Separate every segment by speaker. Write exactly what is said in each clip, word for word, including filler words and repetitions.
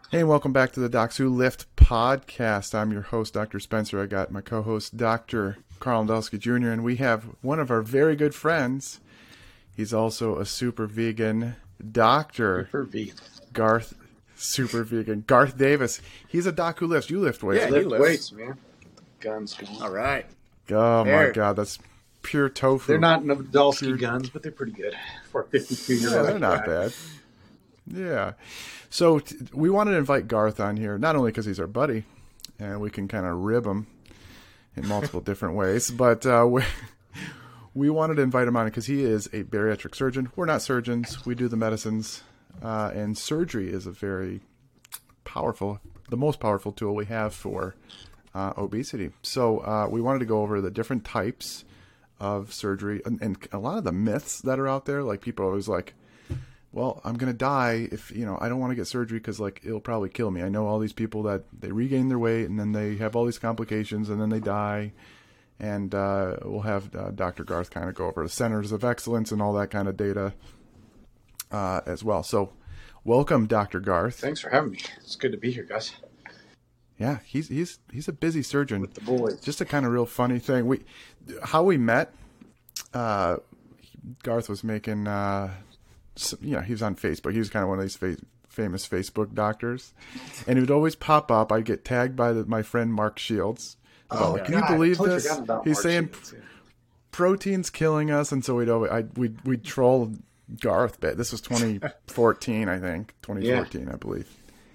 Speaker 1: Hey, and welcome back to the Docs Who Lift podcast. I'm your host, Doctor Spencer. I got my co-host, Doctor Carl Ndelsky Junior, and we have one of our very good friends. He's also a super vegan doctor.
Speaker 2: Super vegan.
Speaker 1: Garth, super vegan. Garth Davis. He's a doc who lifts. You lift weights.
Speaker 2: Yeah,
Speaker 1: right?
Speaker 2: he lifts weights, man. Guns going.
Speaker 3: All right.
Speaker 1: Oh,
Speaker 3: There.
Speaker 1: my God. That's pure tofu.
Speaker 2: They're not Nadolski guns, but they're pretty good for a fifty-two-year-old.
Speaker 1: Yeah, they're not bad. Yeah. So t- we wanted to invite Garth on here, not only because he's our buddy, and we can kind of rib him in multiple different ways, but uh, we, we wanted to invite him on because he is a bariatric surgeon. We're not surgeons. We do the medicines, uh, and surgery is a very powerful, the most powerful tool we have for uh, obesity. So uh, we wanted to go over the different types of surgery and, and a lot of the myths that are out there. Like people are always like, well, I'm going to die if, you know, I don't want to get surgery because, like, it'll probably kill me. I know all these people that they regain their weight and then they have all these complications and then they die. And uh, we'll have uh, Doctor Garth kind of go over the centers of excellence and all that kind of data uh, as well. So welcome, Doctor Garth.
Speaker 2: Thanks for having me. It's good to be here, guys.
Speaker 1: Yeah, he's he's he's a busy surgeon.
Speaker 2: With the boys.
Speaker 1: Just a kind of real funny thing. We, how we met, uh, Garth was making... Uh, So, you know, he was on Facebook. He was kind of one of these fa- famous Facebook doctors. And he would always pop up. I'd get tagged by the, my friend Mark Shields. About,
Speaker 2: Oh,
Speaker 1: like, can
Speaker 2: God,
Speaker 1: you believe
Speaker 2: I totally
Speaker 1: this?
Speaker 2: forgot about
Speaker 1: He's
Speaker 2: Mark
Speaker 1: saying
Speaker 2: Shields, yeah.
Speaker 1: protein's killing us. And so we'd always, I, we'd, we'd troll Garth bit. This was twenty fourteen, I think. twenty fourteen, yeah. I believe.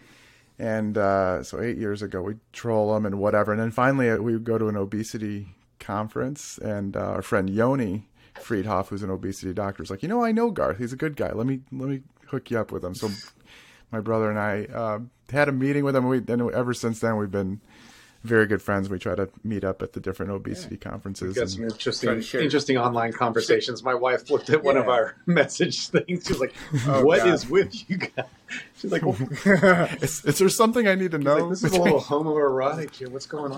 Speaker 1: And uh, so eight years ago, we'd troll him and whatever. And then finally, uh, we would go to an obesity conference. And uh, our friend Yoni Friedhoff, who's an obesity doctor, is like, you know, I know Garth. He's a good guy. Let me let me hook you up with him. So my brother and I uh, had a meeting with him. We, and ever since then, we've been very good friends. We try to meet up at the different obesity yeah. conferences.
Speaker 2: We've got
Speaker 1: and,
Speaker 2: some interesting, interesting online conversations. My wife looked at one yeah. of our message things. She was like, oh, "What God. is with you guys?" She's like, well,
Speaker 1: is, "Is there something I need to know?"
Speaker 2: Like, this is a little homoerotic here. What's going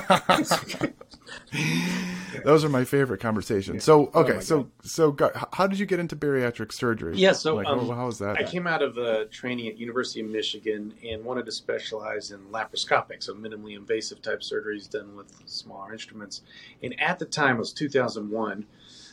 Speaker 2: on?
Speaker 1: Those are my favorite conversations. So, okay, oh so so how did you get into bariatric surgery?
Speaker 2: Yeah, so
Speaker 1: like,
Speaker 2: um,
Speaker 1: how, how was that?
Speaker 2: I came out of uh, training at University of Michigan and wanted to specialize in laparoscopic, so minimally invasive type surgeries done with smaller instruments. And at the time, it was two thousand one.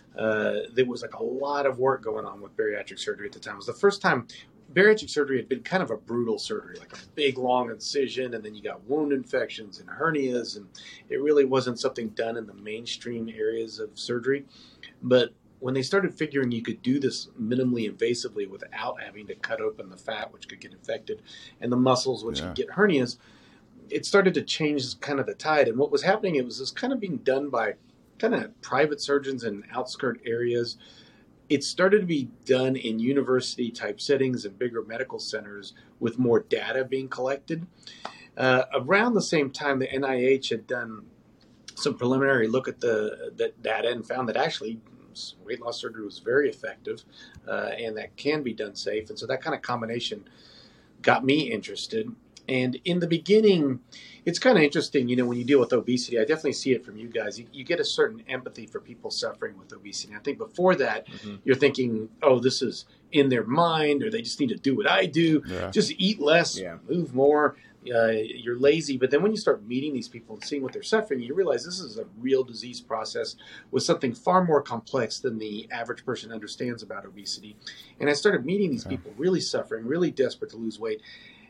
Speaker 2: Uh, there was like a lot of work going on with bariatric surgery at the time. It was the first time bariatric surgery had been kind of a brutal surgery, like a big, long incision, and then you got wound infections and hernias, and it really wasn't something done in the mainstream areas of surgery. But when they started figuring you could do this minimally invasively without having to cut open the fat, which could get infected, and the muscles, which yeah. could get hernias, it started to change kind of the tide. And what was happening, it was this kind of being done by kind of private surgeons in outskirt areas. It started to be done in university-type settings and bigger medical centers with more data being collected. Uh, around the same time, the N I H had done some preliminary look at the, the data and found that actually weight loss surgery was very effective uh, and that can be done safe. And so that kind of combination got me interested. And in the beginning, it's kind of interesting, you know, when you deal with obesity, I definitely see it from you guys. You, you get a certain empathy for people suffering with obesity. I think before that, mm-hmm. you're thinking, oh, this is in their mind, or they just need to do what I do. Yeah. Just eat less, yeah. move more. Uh, you're lazy. But then when you start meeting these people and seeing what they're suffering, you realize this is a real disease process with something far more complex than the average person understands about obesity. And I started meeting these yeah. people really suffering, really desperate to lose weight.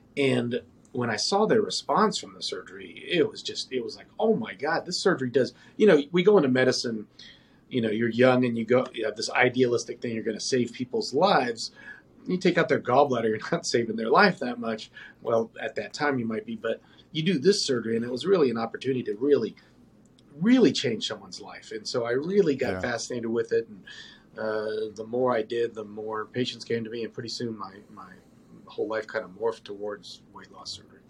Speaker 2: And when I saw their response from the surgery, it was just, it was like, oh my God, this surgery does, you know, we go into medicine, you know, you're young and you go, you have this idealistic thing, you're going to save people's lives. You take out their gallbladder, you're not saving their life that much. Well, at that time you might be, but you do this surgery and it was really an opportunity to really, really change someone's life. And so I really got yeah. fascinated with it. And uh, the more I did, the more patients came to me, and pretty soon my, my, whole life kind of morphed towards weight loss surgery.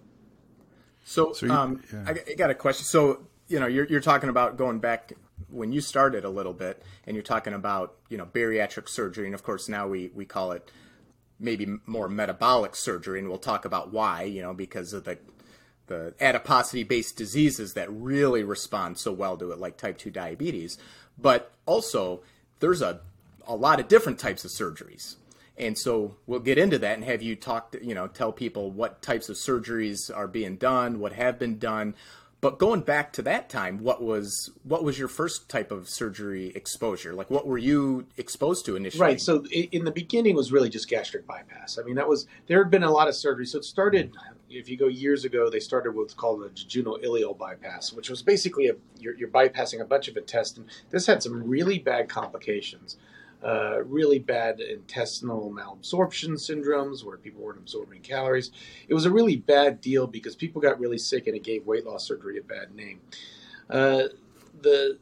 Speaker 3: So, so you, um, yeah. I, I got a question. So, you know, you're, you're talking about going back when you started a little bit, and you're talking about, you know, bariatric surgery. And of course, now we, we call it maybe more metabolic surgery. And we'll talk about why, you know, because of the, the adiposity-based diseases that really respond so well to it, like type two diabetes. But also, there's a, a lot of different types of surgeries. And so we'll get into that and have you talk, to, you know, tell people what types of surgeries are being done, what have been done. But going back to that time, what was what was your first type of surgery exposure? Like, what were you exposed to initially?
Speaker 2: Right. So in the beginning, it was really just gastric bypass. I mean, that was there had been a lot of surgery. So it started, if you go years ago, they started with what's called a jejunal ileal bypass, which was basically a you're, you're bypassing a bunch of intestine. This had some really bad complications. Uh, really bad intestinal malabsorption syndromes where people weren't absorbing calories. It was a really bad deal because people got really sick and it gave weight loss surgery a bad name. Uh, the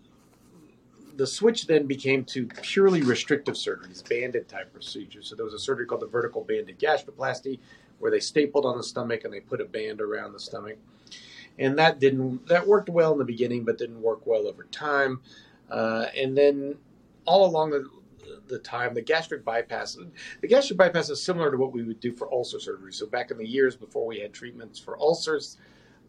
Speaker 2: the switch then became to purely restrictive surgeries, banded type procedures. So there was a surgery called the vertical banded gastroplasty where they stapled on the stomach and they put a band around the stomach. And that didn't that worked well in the beginning but didn't work well over time. Uh, and then all along the the time, the gastric bypass, the gastric bypass is similar to what we would do for ulcer surgery. So back in the years before we had treatments for ulcers,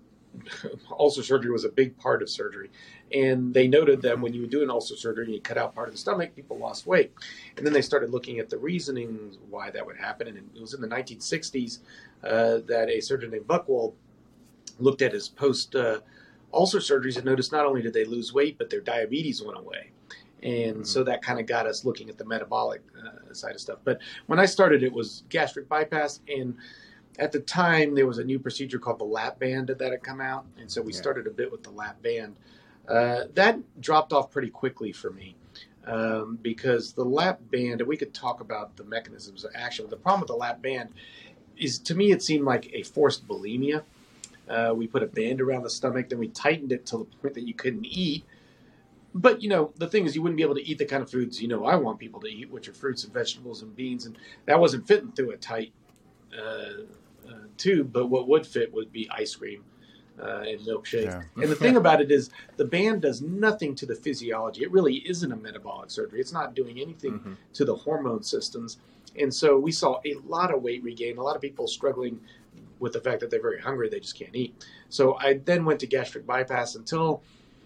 Speaker 2: ulcer surgery was a big part of surgery. And they noted that when you would do an ulcer surgery and you cut out part of the stomach, people lost weight. And then they started looking at the reasoning why that would happen. And it was in the nineteen sixties uh, that a surgeon named Buchwald looked at his post uh, ulcer surgeries and noticed not only did they lose weight, but their diabetes went away. And so that kind of got us looking at the metabolic uh, side of stuff. But when I started, it was gastric bypass. And at the time, there was a new procedure called the lap band that had come out. And so we yeah. started a bit with the lap band. Uh, that dropped off pretty quickly for me um, because the lap band, and we could talk about the mechanisms of action. But the problem with the lap band is, to me, it seemed like a forced bulimia. Uh, we put a band around the stomach, then we tightened it to the point that you couldn't eat. But, you know, the thing is you wouldn't be able to eat the kind of foods, you know, I want people to eat, which are fruits and vegetables and beans. And that wasn't fitting through a tight uh, uh, tube. But what would fit would be ice cream uh, and milkshake. Yeah. And the thing about it is the band does nothing to the physiology. It really isn't a metabolic surgery. It's not doing anything mm-hmm. to the hormone systems. And so we saw a lot of weight regain, a lot of people struggling with the fact that they're very hungry, they just can't eat. So I then went to gastric bypass until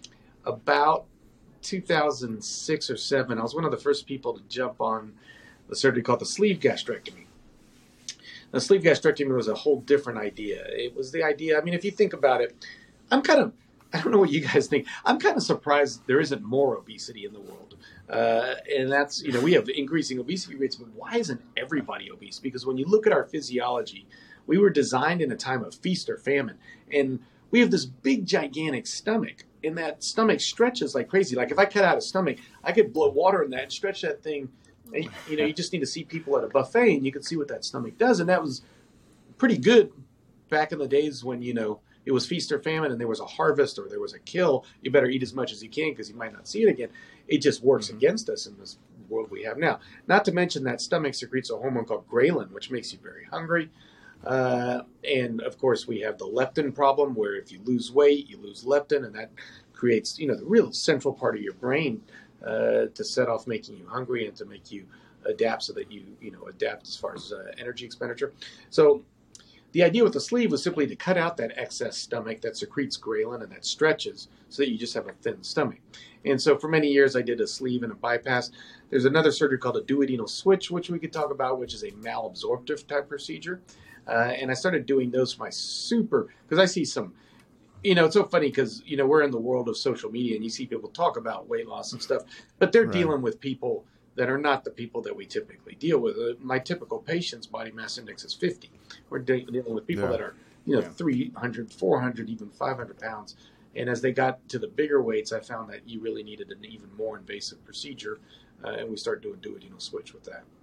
Speaker 2: about two thousand six or seven. I was one of the first people to jump on the surgery called the sleeve gastrectomy. The sleeve gastrectomy was a whole different idea. It was the idea, I mean, if you think about it, I'm kind of, I don't know what you guys think, I'm kind of surprised there isn't more obesity in the world. Uh, and that's, you know, we have increasing obesity rates, but why isn't everybody obese? Because when you look at our physiology, we were designed in a time of feast or famine. And we have this big, gigantic stomach. And that stomach stretches like crazy. Like if I cut out a stomach, I could blow water in that and stretch that thing. And, you know, you just need to see people at a buffet and you can see what that stomach does. And that was pretty good back in the days when, you know, it was feast or famine and there was a harvest or there was a kill. You better eat as much as you can because you might not see it again. It just works mm-hmm. against us in this world we have now. Not to mention that stomach secretes a hormone called ghrelin, which makes you very hungry. Uh, and of course, we have the leptin problem where if you lose weight, you lose leptin, and that creates, you know, the real central part of your brain uh, to set off making you hungry and to make you adapt so that you, you know, adapt as far as uh, energy expenditure. So the idea with the sleeve was simply to cut out that excess stomach that secretes ghrelin and that stretches so that you just have a thin stomach. And so for many years, I did a sleeve and a bypass. There's another surgery called a duodenal switch, which we could talk about, which is a malabsorptive type procedure. Uh, and I started doing those for my super, because I see some, you know, it's so funny because, you know, we're in the world of social media and you see people talk about weight loss and stuff, but they're right. dealing with people that are not the people that we typically deal with. Uh, my typical patient's body mass index is fifty. We're de- dealing with people yeah. that are, you know, yeah. three hundred, four hundred, even five hundred pounds. And as they got to the bigger weights, I found that you really needed an even more invasive procedure. Uh, and we started doing duodenal switch with that.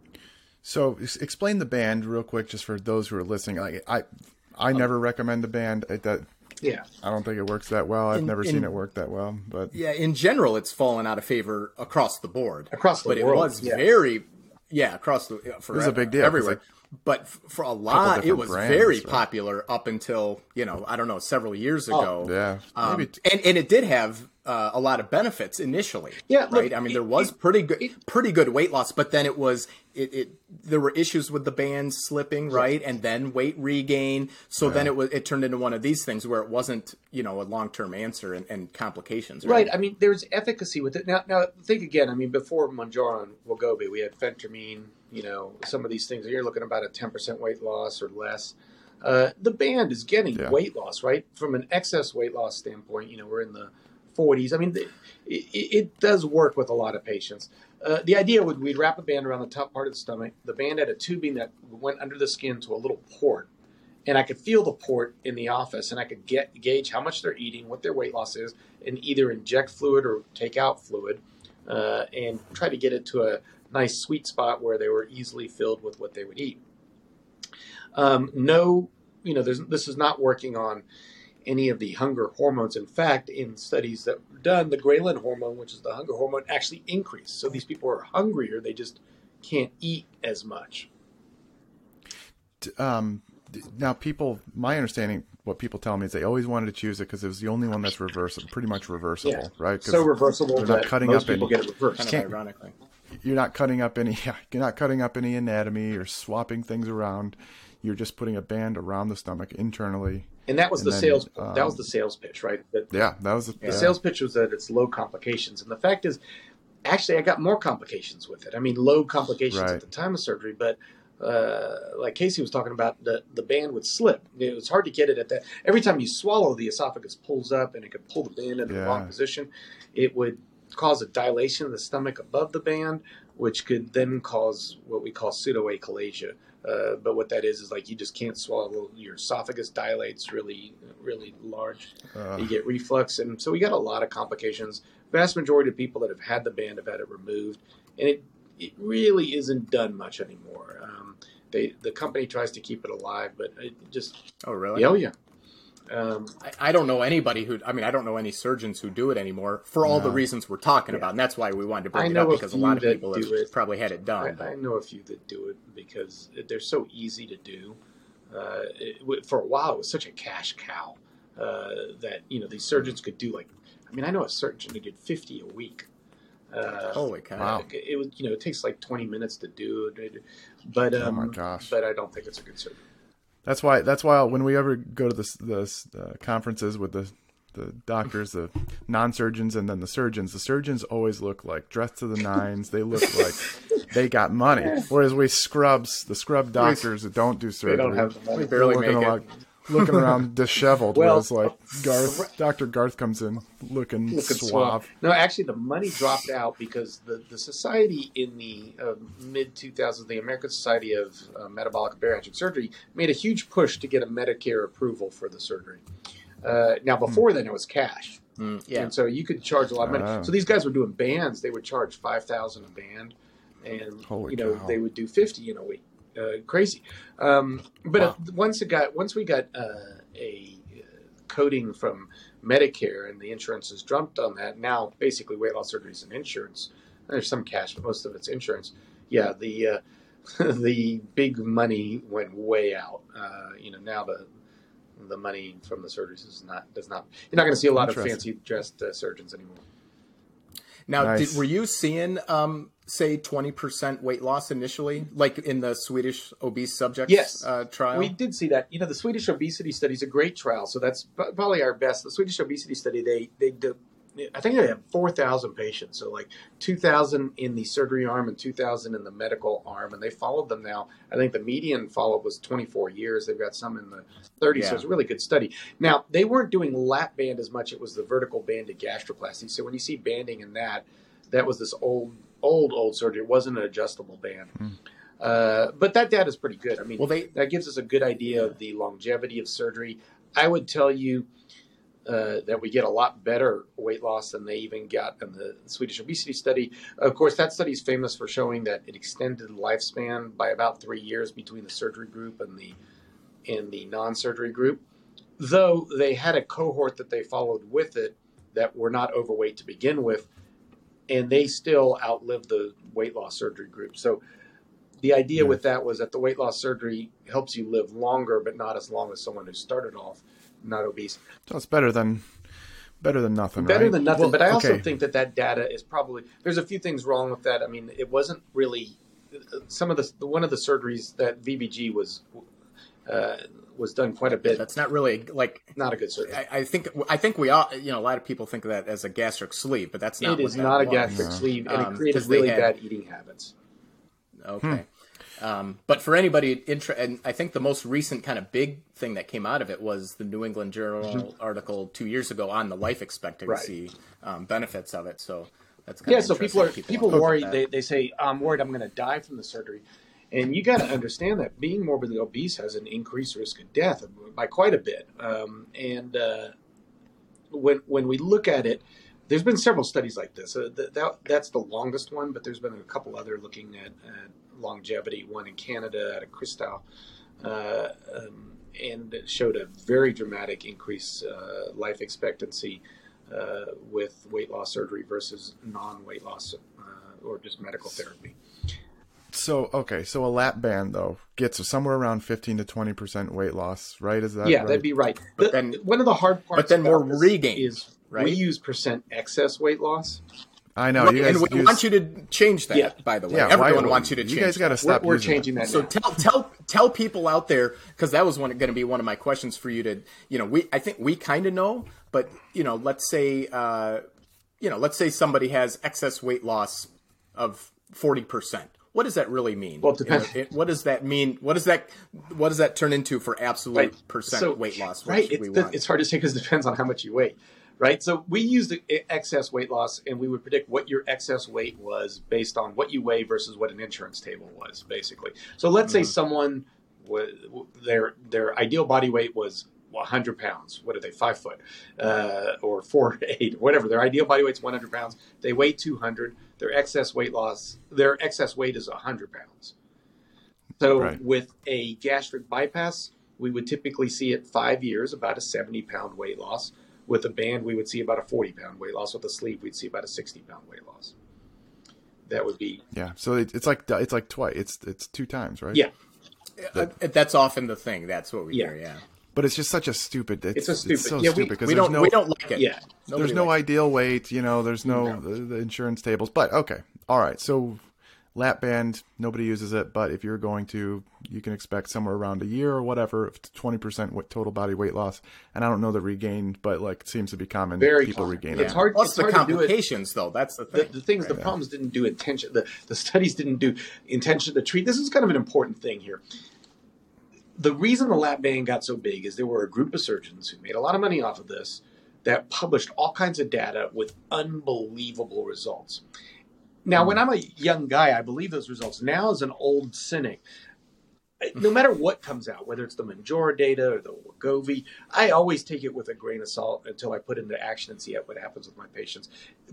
Speaker 1: So explain the band real quick, just for those who are listening. Like, I, I um, never recommend the band. I, that,
Speaker 2: yeah,
Speaker 1: I don't think it works that well. I've
Speaker 3: in,
Speaker 1: never
Speaker 3: in,
Speaker 1: seen it work that well. But
Speaker 3: yeah, in general, it's fallen out of favor across the board.
Speaker 2: Across the
Speaker 3: but
Speaker 2: world,
Speaker 3: it was
Speaker 2: yeah.
Speaker 3: very, yeah, across the. For
Speaker 1: it was a big deal
Speaker 3: everywhere. But for a lot, it was brands, very right? popular up until, you know, I don't know, several years ago.
Speaker 1: Oh, yeah.
Speaker 3: Um, Maybe t- and, and it did have uh, a lot of benefits initially.
Speaker 2: Yeah.
Speaker 3: Right.
Speaker 2: Look,
Speaker 3: I mean,
Speaker 2: it,
Speaker 3: there was
Speaker 2: it,
Speaker 3: pretty good,
Speaker 2: it,
Speaker 3: pretty good weight loss, but then it was, it, it there were issues with the bands slipping, right? And then weight regain. So yeah. then it was, it turned into one of these things where it wasn't, you know, a long-term answer and, and complications.
Speaker 2: Right. right. I mean, there's efficacy with it. Now, now think again. I mean, before Mounjaro and Wegovy, we had phentermine, you know, some of these things, you're looking about a ten percent weight loss or less. Uh, the band is getting yeah. weight loss, right? From an excess weight loss standpoint, you know, we're in the forties. I mean, it, it, it does work with a lot of patients. Uh, the idea would we'd wrap a band around the top part of the stomach. The band had a tubing that went under the skin to a little port, and I could feel the port in the office, and I could get gauge how much they're eating, what their weight loss is, and either inject fluid or take out fluid, uh, and try to get it to a nice sweet spot where they were easily filled with what they would eat. Um, no, you know, there's, this is not working on any of the hunger hormones. In fact, in studies that were done, the ghrelin hormone, which is the hunger hormone, actually increased. So these people are hungrier; they just can't eat as much.
Speaker 1: Um, now, people, my understanding, what people tell me is they always wanted to choose it because it was the only one that's reversible, pretty much reversible,
Speaker 2: yeah.
Speaker 1: right?
Speaker 2: So reversible
Speaker 1: they're
Speaker 2: that
Speaker 1: not cutting
Speaker 2: most
Speaker 1: up
Speaker 2: people
Speaker 1: any,
Speaker 2: get it reversed.
Speaker 3: Kind of ironically.
Speaker 1: You're not cutting up any. You're not cutting up any anatomy or swapping things around. You're just putting a band around the stomach internally.
Speaker 2: And that was
Speaker 1: and
Speaker 2: the
Speaker 1: then,
Speaker 2: sales.
Speaker 1: Um,
Speaker 2: that was the sales pitch, right? That,
Speaker 1: yeah, that was the,
Speaker 2: the
Speaker 1: yeah.
Speaker 2: sales pitch was that it's low complications, and the fact is, actually, I got more complications with it. I mean, low complications
Speaker 1: right.
Speaker 2: at the time of surgery, but uh, like Casey was talking about, the the band would slip. It was hard to get it at that. Every time you swallow, the esophagus pulls up, and it could pull the band in the
Speaker 1: yeah.
Speaker 2: wrong position. It would cause a dilation of the stomach above the band, which could then cause what we call pseudoachalasia. Uh, but what that is is like you just can't swallow. Your esophagus dilates really, really large. Uh. You get reflux, and so we got a lot of complications. Vast majority of people that have had the band have had it removed, and it it really isn't done much anymore. Um, they the company tries to keep it alive, but it just
Speaker 3: oh really?
Speaker 2: Yeah, oh yeah. Um,
Speaker 3: I, I don't know anybody who. I mean, I don't know any surgeons who do it anymore for all no. the reasons we're talking yeah. about, and that's why we wanted to bring
Speaker 2: I
Speaker 3: it
Speaker 2: know
Speaker 3: up because a lot of people have
Speaker 2: it.
Speaker 3: probably had it done.
Speaker 2: I, I know a few that do it because they're so easy to do. Uh, it, for a while, it was such a cash cow uh, that you know these surgeons could do like. I mean, I know a surgeon who did fifty a week. Uh,
Speaker 3: Holy cow!
Speaker 1: Wow.
Speaker 2: It, it was you know it takes like twenty minutes to do it, but um,
Speaker 1: oh my gosh!
Speaker 2: But I don't think it's a good surgery.
Speaker 1: That's why. That's why when we ever go to the the uh, conferences with the the doctors, the non-surgeons, and then the surgeons, the surgeons always look like dressed to the nines. They look like they got money, whereas we scrubs, the scrub doctors that don't do surgery,
Speaker 2: they don't have the money.
Speaker 3: We barely make it.
Speaker 1: Like, looking around disheveled,
Speaker 2: well,
Speaker 1: whereas like Garth, Doctor Garth comes in looking, looking suave.
Speaker 2: No, actually, the money dropped out because the, the society in the uh, mid two thousands, the American Society of uh, Metabolic and Bariatric Surgery, made a huge push to get a Medicare approval for the surgery. Uh, now, before mm. then, it was cash,
Speaker 3: mm, yeah,
Speaker 2: and so you could charge a lot of money.
Speaker 1: Uh,
Speaker 2: so these guys were doing bands; they would charge five thousand a band, and
Speaker 1: Holy
Speaker 2: you know
Speaker 1: cow.
Speaker 2: they would do fifty in a week. Uh, crazy, um, but
Speaker 1: wow.
Speaker 2: uh, once it got once we got uh, a uh, coding from Medicare and the insurance has jumped on that. Now, basically, weight loss surgery is an insurance. There's some cash, but most of it's insurance. Yeah, the uh, the big money went way out. Uh, you know, now the the money from the surgeries is not does not. You're not going to see a lot of fancy dressed uh, surgeons anymore.
Speaker 3: Now,
Speaker 1: nice.
Speaker 3: did, were you seeing, um, say, twenty percent weight loss initially, like in the Swedish obese subjects
Speaker 2: yes.
Speaker 3: uh, trial?
Speaker 2: We did see that. You know, the Swedish obesity study is a great trial, so that's probably our best. The Swedish obesity study, they they did, I think they have four thousand patients, so like two thousand in the surgery arm and two thousand in the medical arm, and they followed them now. I think the median follow-up was twenty-four years. They've got some in the thirties, yeah. So it's a really good study. Now, they weren't doing lap band as much. It was the vertical banded gastroplasty. So when you see banding in that, that was this old, old, old surgery. It wasn't an adjustable band. Mm. Uh, but that data is pretty good. I mean, well, they, that gives us a good idea of the longevity of surgery. I would tell you uh, that we get a lot better weight loss than they even got in the Swedish obesity study. Of course, that study is famous for showing that it extended the lifespan by about three years between the surgery group and the and the non-surgery group, though they had a cohort that they followed with it that were not overweight to begin with, and they still outlived the weight loss surgery group. So the idea yeah. with that was that the weight loss surgery helps you live longer, but not as long as someone who started off not obese.
Speaker 1: So it's better than better than nothing,
Speaker 2: better
Speaker 1: right?
Speaker 2: than nothing.
Speaker 1: Well,
Speaker 2: but I also
Speaker 1: okay.
Speaker 2: think that that data is probably there's a few things wrong with that. I mean, it wasn't really some of the one of the surgeries that V B G was uh, was done quite a bit.
Speaker 3: That's not really like
Speaker 2: not a good surgery.
Speaker 3: I, I think I think we all you know a lot of people think of that as a gastric sleeve, but that's not.
Speaker 2: It
Speaker 3: what
Speaker 2: is not a
Speaker 3: was.
Speaker 2: gastric
Speaker 3: no.
Speaker 2: sleeve, and
Speaker 3: um,
Speaker 2: it created really had, bad eating habits.
Speaker 3: Okay. Um, but for anybody interested, and I think the most recent kind of big thing that came out of it was the New England Journal mm-hmm. article two years ago on the life expectancy right. um, benefits of it. So that's kind
Speaker 2: yeah.
Speaker 3: of
Speaker 2: So people are
Speaker 3: people,
Speaker 2: people worry. They they say I'm worried I'm going to die from the surgery, and you got to understand that being morbidly obese has an increased risk of death by quite a bit. Um, and uh, when when we look at it. There's been several studies like this. Uh, that, that, that's the longest one, but there's been a couple other looking at, at longevity, one in Canada out of Christau, uh, um, and it showed a very dramatic increase uh, life expectancy uh, with weight loss surgery versus non-weight loss uh, or just medical therapy.
Speaker 1: So, okay, so a lap band, though, gets somewhere around fifteen to twenty percent weight loss, right? Is that
Speaker 2: Yeah,
Speaker 1: right?
Speaker 2: that'd be right.
Speaker 3: But
Speaker 2: the,
Speaker 3: then,
Speaker 2: one of the hard parts
Speaker 3: but then more regain
Speaker 2: is
Speaker 3: right?
Speaker 2: we use percent excess weight loss.
Speaker 1: I know.
Speaker 3: Right,
Speaker 1: you guys
Speaker 3: and we
Speaker 1: use...
Speaker 3: want you to change that, yeah. by the way.
Speaker 1: Yeah,
Speaker 3: Everyone
Speaker 1: why,
Speaker 3: wants you to change
Speaker 1: You guys got to stop
Speaker 2: We're, we're
Speaker 1: using
Speaker 2: changing
Speaker 1: that.
Speaker 2: that
Speaker 3: So
Speaker 2: now.
Speaker 3: tell tell tell people out there, because that was going to be one of my questions for you to, you know, we I think we kind of know, but, you know, let's say, uh, you know, let's say somebody has excess weight loss of forty percent. What does that really mean?
Speaker 2: Well, it depends.
Speaker 3: You know, it, what does that mean? What does that what does that turn into for absolute
Speaker 2: right.
Speaker 3: percent
Speaker 2: so,
Speaker 3: weight loss? What
Speaker 2: right.
Speaker 3: should we
Speaker 2: It's,
Speaker 3: want?
Speaker 2: it's hard to say because it depends on how much you weigh. Right. So we use the excess weight loss and we would predict what your excess weight was based on what you weigh versus what an insurance table was, basically. So let's mm-hmm. say someone, was, their their ideal body weight was one hundred pounds. What are they, five foot uh, or four, eight, whatever. Their ideal body weight's one hundred pounds. They weigh two hundred. Their excess weight loss, their excess weight is one hundred pounds. So right. with a gastric bypass, we would typically see at five years about a seventy pound weight loss. With a band, we would see about a forty pound weight loss. With a sleeve, we'd see about a sixty pound weight loss. That would be
Speaker 1: yeah. So it's like it's like twice. It's it's two times, right?
Speaker 2: Yeah,
Speaker 3: the, that's often the thing. That's what we yeah. hear. Yeah,
Speaker 1: but it's just such a stupid. It's,
Speaker 2: it's a stupid.
Speaker 1: It's so
Speaker 2: yeah,
Speaker 1: stupid because
Speaker 3: we, we don't
Speaker 1: no,
Speaker 3: we don't like it.
Speaker 2: Yeah,
Speaker 3: Nobody
Speaker 1: there's no
Speaker 3: likes
Speaker 1: ideal weight. You know, there's no,
Speaker 2: no.
Speaker 1: The, the insurance tables. But okay, all right. So lap band, nobody uses it. But if you're going to, you can expect somewhere around a year or whatever, twenty percent total body weight loss. And I don't know the regain, but like it seems to be common.
Speaker 2: Very
Speaker 1: people
Speaker 2: common.
Speaker 1: regain
Speaker 2: yeah.
Speaker 1: it.
Speaker 2: It's hard.
Speaker 3: Plus
Speaker 2: it's
Speaker 3: the
Speaker 2: hard
Speaker 3: complications,
Speaker 2: to do it.
Speaker 3: though. That's the thing.
Speaker 2: The, the things,
Speaker 1: right,
Speaker 2: the
Speaker 1: yeah.
Speaker 2: problems didn't do intention. The, the studies didn't do intention to treat. This is kind of an important thing here. The reason the lap band got so big is there were a group of surgeons who made a lot of money off of this that published all kinds of data with unbelievable results. Now, mm. when I'm a young guy, I believe those results. Now, as an old cynic, no matter what comes out, whether it's the Manjora data or the Wegovy, I always take it with a grain of salt until I put it into action and see what happens with my patients.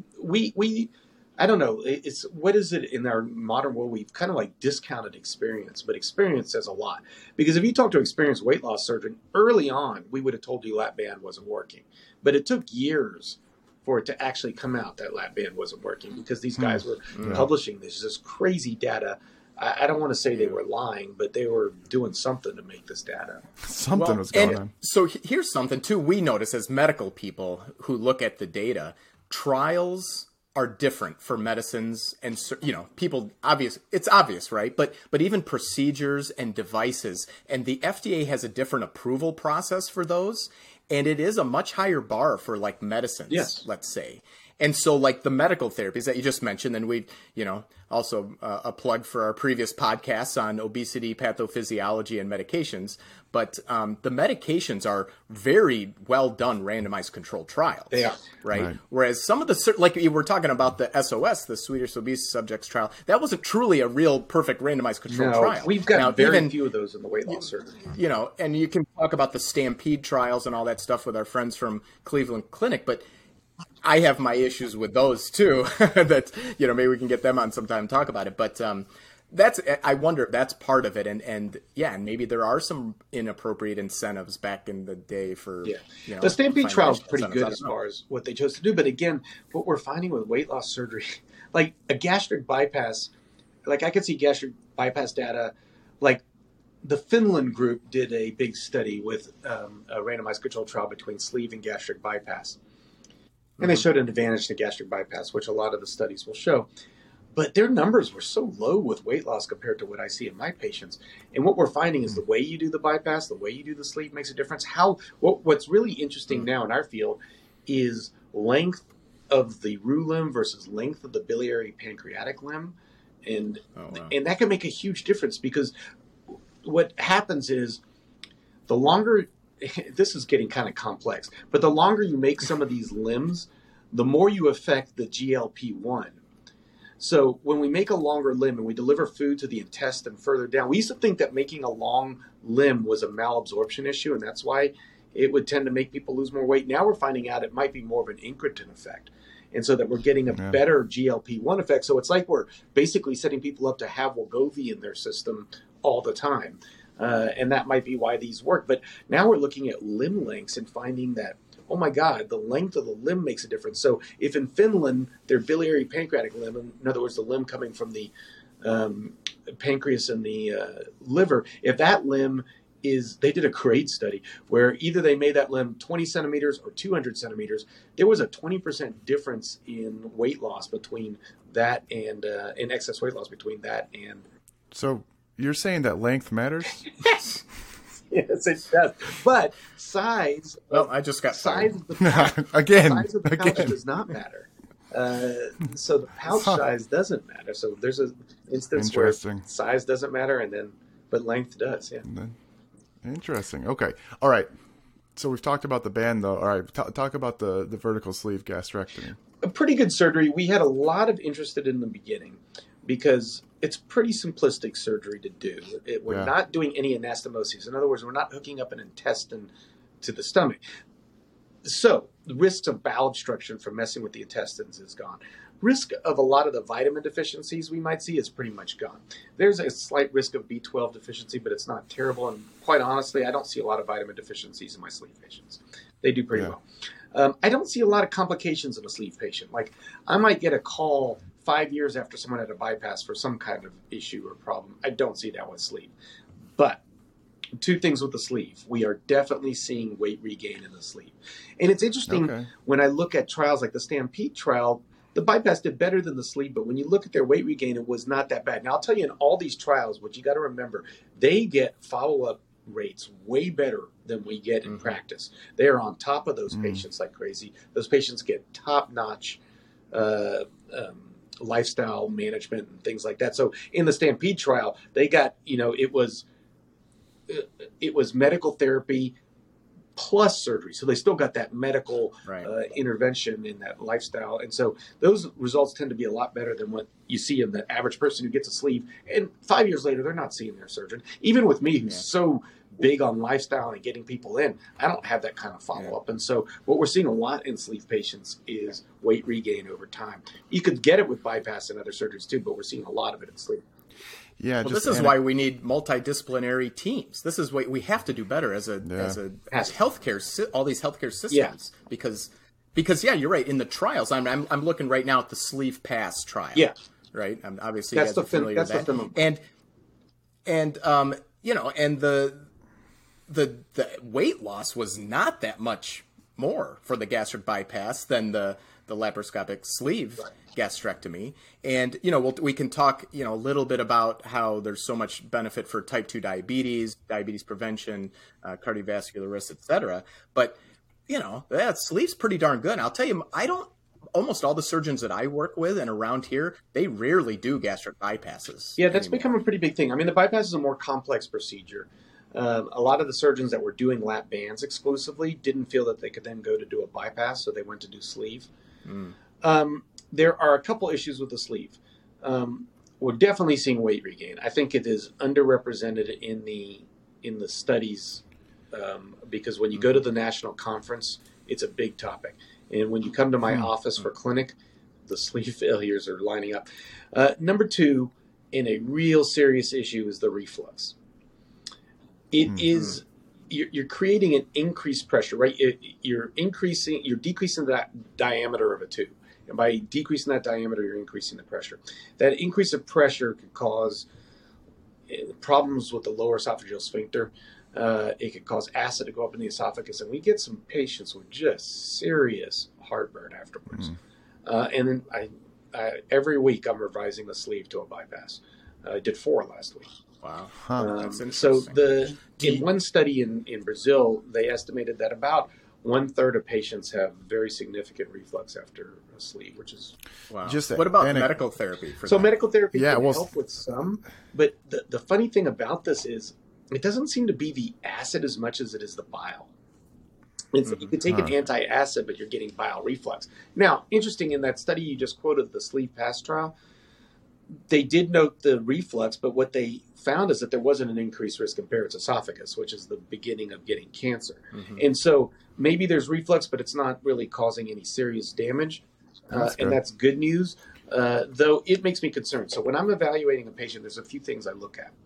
Speaker 2: We we. I don't know. It's what is it in our modern world? We've kind of like discounted experience, but experience says a lot. Because if you talk to an experienced weight loss surgeon early on, we would have told you lap band wasn't working. But it took years for it to actually come out that lap band wasn't working because these guys were yeah. publishing this this crazy data. I, I don't want to say they were lying, but they were doing something to make this data.
Speaker 1: Something
Speaker 3: well,
Speaker 1: was going
Speaker 3: and
Speaker 1: on.
Speaker 3: So here's something too. We notice as medical people who look at the data, trials are different for medicines and, you know, people obvious. It's obvious, right? But but even procedures and devices, and the F D A has a different approval process for those, and it is a much higher bar for like medicines.
Speaker 2: Yes.
Speaker 3: Let's say. And so like the medical therapies that you just mentioned, and we, you know, also uh, a plug for our previous podcasts on obesity, pathophysiology, and medications. But um, the medications are very well done randomized controlled trials.
Speaker 2: They are.
Speaker 3: Right?
Speaker 1: Right.
Speaker 3: Whereas some of the, like you were talking about the S O S, the Swedish Obese Subjects Trial, that wasn't truly a real perfect randomized controlled
Speaker 2: no,
Speaker 3: trial.
Speaker 2: We've got
Speaker 3: now,
Speaker 2: very
Speaker 3: even,
Speaker 2: few of those in the weight loss surgery.
Speaker 3: You know, and you can talk about the Stampede trials and all that stuff with our friends from Cleveland Clinic, but I have my issues with those too. That, you know, maybe we can get them on sometime and talk about it. But um, that's, I wonder if that's part of it. And, and yeah, and maybe there are some inappropriate incentives back in the day for,
Speaker 2: yeah.
Speaker 3: you know,
Speaker 2: the Stampede trial is pretty
Speaker 3: incentives.
Speaker 2: good as far as what they chose to do. But again, what we're finding with weight loss surgery, like a gastric bypass, like I could see gastric bypass data, like the Finland group did a big study with um, a randomized controlled trial between sleeve and gastric bypass. And they showed an advantage to gastric bypass, which a lot of the studies will show. But their numbers were so low with weight loss compared to what I see in my patients. And what we're finding is the way you do the bypass, the way you do the sleeve makes a difference. How what, What's really interesting now in our field is length of the roux limb versus length of the biliary pancreatic limb And
Speaker 3: oh, wow.
Speaker 2: and that can make a huge difference, because what happens is the longer, this is getting kind of complex, but the longer you make some of these limbs, the more you affect the G L P one. So when we make a longer limb and we deliver food to the intestine further down, we used to think that making a long limb was a malabsorption issue, and that's why it would tend to make people lose more weight. Now we're finding out it might be more of an incretin effect, and so that we're getting a yeah. better G L P one effect. So it's like we're basically setting people up to have Wegovy in their system all the time, uh, and that might be why these work. But now we're looking at limb lengths and finding that, oh my God, the length of the limb makes a difference. So if in Finland, their biliary pancreatic limb, in other words, the limb coming from the um, pancreas and the uh, liver, if that limb is, they did a great study where either they made that limb twenty centimeters or two hundred centimeters, there was a twenty percent difference in weight loss between that and, uh, in excess weight loss between that and.
Speaker 1: So you're saying that length matters?
Speaker 2: Yes, it does. But size.
Speaker 3: Well, I just got
Speaker 2: size of the pouch,
Speaker 1: again.
Speaker 2: Size of the pouch
Speaker 1: again.
Speaker 2: does not matter. Uh, so the pouch huh. size doesn't matter. So there's an instance where size doesn't matter, and then but length does. Yeah.
Speaker 1: Interesting. Okay. All right. So we've talked about the band, though. All right. T- talk about the the vertical sleeve gastrectomy.
Speaker 2: A pretty good surgery. We had a lot of interest in the beginning because it's pretty simplistic surgery to do. It, we're yeah. not doing any anastomosis. In other words, we're not hooking up an intestine to the stomach. So the risks of bowel obstruction from messing with the intestines is gone. Risk of a lot of the vitamin deficiencies we might see is pretty much gone. There's a slight risk of B twelve deficiency, but it's not terrible. And quite honestly, I don't see a lot of vitamin deficiencies in my sleeve patients. They do pretty yeah. well. Um, I don't see a lot of complications in a sleeve patient. Like I might get a call five years after someone had a bypass for some kind of issue or problem. I don't see that with sleeve. But two things with the sleeve. We are definitely seeing weight regain in the sleeve. And it's interesting okay. when I look at trials like the Stampede trial, the bypass did better than the sleeve, but when you look at their weight regain, it was not that bad. Now, I'll tell you, in all these trials, what you got to remember, they get follow-up rates way better than we get in mm-hmm. practice. They are on top of those mm-hmm. patients like crazy. Those patients get top-notch uh, um, lifestyle management and things like that. So in the Stampede trial, they got, you know, it was it was medical therapy plus surgery. So they still got that medical right. uh, intervention in that lifestyle. And so those results tend to be a lot better than what you see in the average person who gets a sleeve. And five years later, they're not seeing their surgeon. Even with me, who's yeah. so big on lifestyle and getting people in, I don't have that kind of follow-up. Yeah. And so what we're seeing a lot in sleeve patients is weight regain over time. You could get it with bypass and other surgeries too, but we're seeing a lot of it in sleeve.
Speaker 1: Yeah,
Speaker 3: well, just, this is why we need multidisciplinary teams. This is what we have to do better as a yeah. as a as healthcare, all these healthcare systems, yeah. because because yeah, you're right. In the trials, I'm I'm, I'm looking right now at the sleeve pass trial.
Speaker 2: Yeah,
Speaker 3: right. I'm obviously
Speaker 2: that's
Speaker 3: you guys
Speaker 2: the
Speaker 3: are familiar
Speaker 2: that's
Speaker 3: with that.
Speaker 2: The
Speaker 3: and and um you know and the the the weight loss was not that much more for the gastric bypass than the the laparoscopic sleeve. Right. Gastrectomy. And, you know, we'll, we can talk, you know, a little bit about how there's so much benefit for type two diabetes, diabetes prevention, uh, cardiovascular risk, et cetera. But, you know, that sleeve's pretty darn good. And I'll tell you, I don't, almost all the surgeons that I work with and around here, they rarely do gastric bypasses.
Speaker 2: Yeah, that's
Speaker 3: anymore.
Speaker 2: become a pretty big thing. I mean, the bypass is a more complex procedure. Um, a lot of the surgeons that were doing lap bands exclusively didn't feel that they could then go to do a bypass, so they went to do sleeve. Mm. Um, There are a couple issues with the sleeve. Um, we're definitely seeing weight regain. I think it is underrepresented in the in the studies um, because when you go to the national conference, it's a big topic. And when you come to my mm-hmm. office for clinic, the sleeve failures are lining up. Uh, number two, and a real serious issue, is the reflux. It mm-hmm. is you're, you're creating an increased pressure, right? It, you're increasing, you're decreasing the diameter of a tube. And by decreasing that diameter, you're increasing the pressure. That increase of pressure could cause problems with the lower esophageal sphincter. Uh, it could cause acid to go up in the esophagus. And we get some patients with just serious heartburn afterwards. Mm. Uh, and then I, I, every week I'm revising the sleeve to a bypass. Uh, I did four last week.
Speaker 3: Wow.
Speaker 2: Huh. Um, so the in one study in, in Brazil, they estimated that about one third of patients have very significant reflux after a sleeve, which is
Speaker 3: wow. Just what about medical therapy? For
Speaker 2: so
Speaker 3: that?
Speaker 2: medical therapy
Speaker 1: yeah,
Speaker 2: can
Speaker 1: well,
Speaker 2: help with some, but the, the funny thing about this is it doesn't seem to be the acid as much as it is the bile. It's, mm-hmm. You could take huh. an anti-acid, but you're getting bile reflux. Now, interesting, in that study you just quoted, the Sleeve Pass trial, they did note the reflux, but what they found is that there wasn't an increased risk in Barrett's esophagus, which is the beginning of getting cancer. Mm-hmm. And so maybe there's reflux, but it's not really causing any serious damage. That's uh, and that's good news, uh, though it makes me concerned. So when I'm evaluating a patient, there's a few things I look at.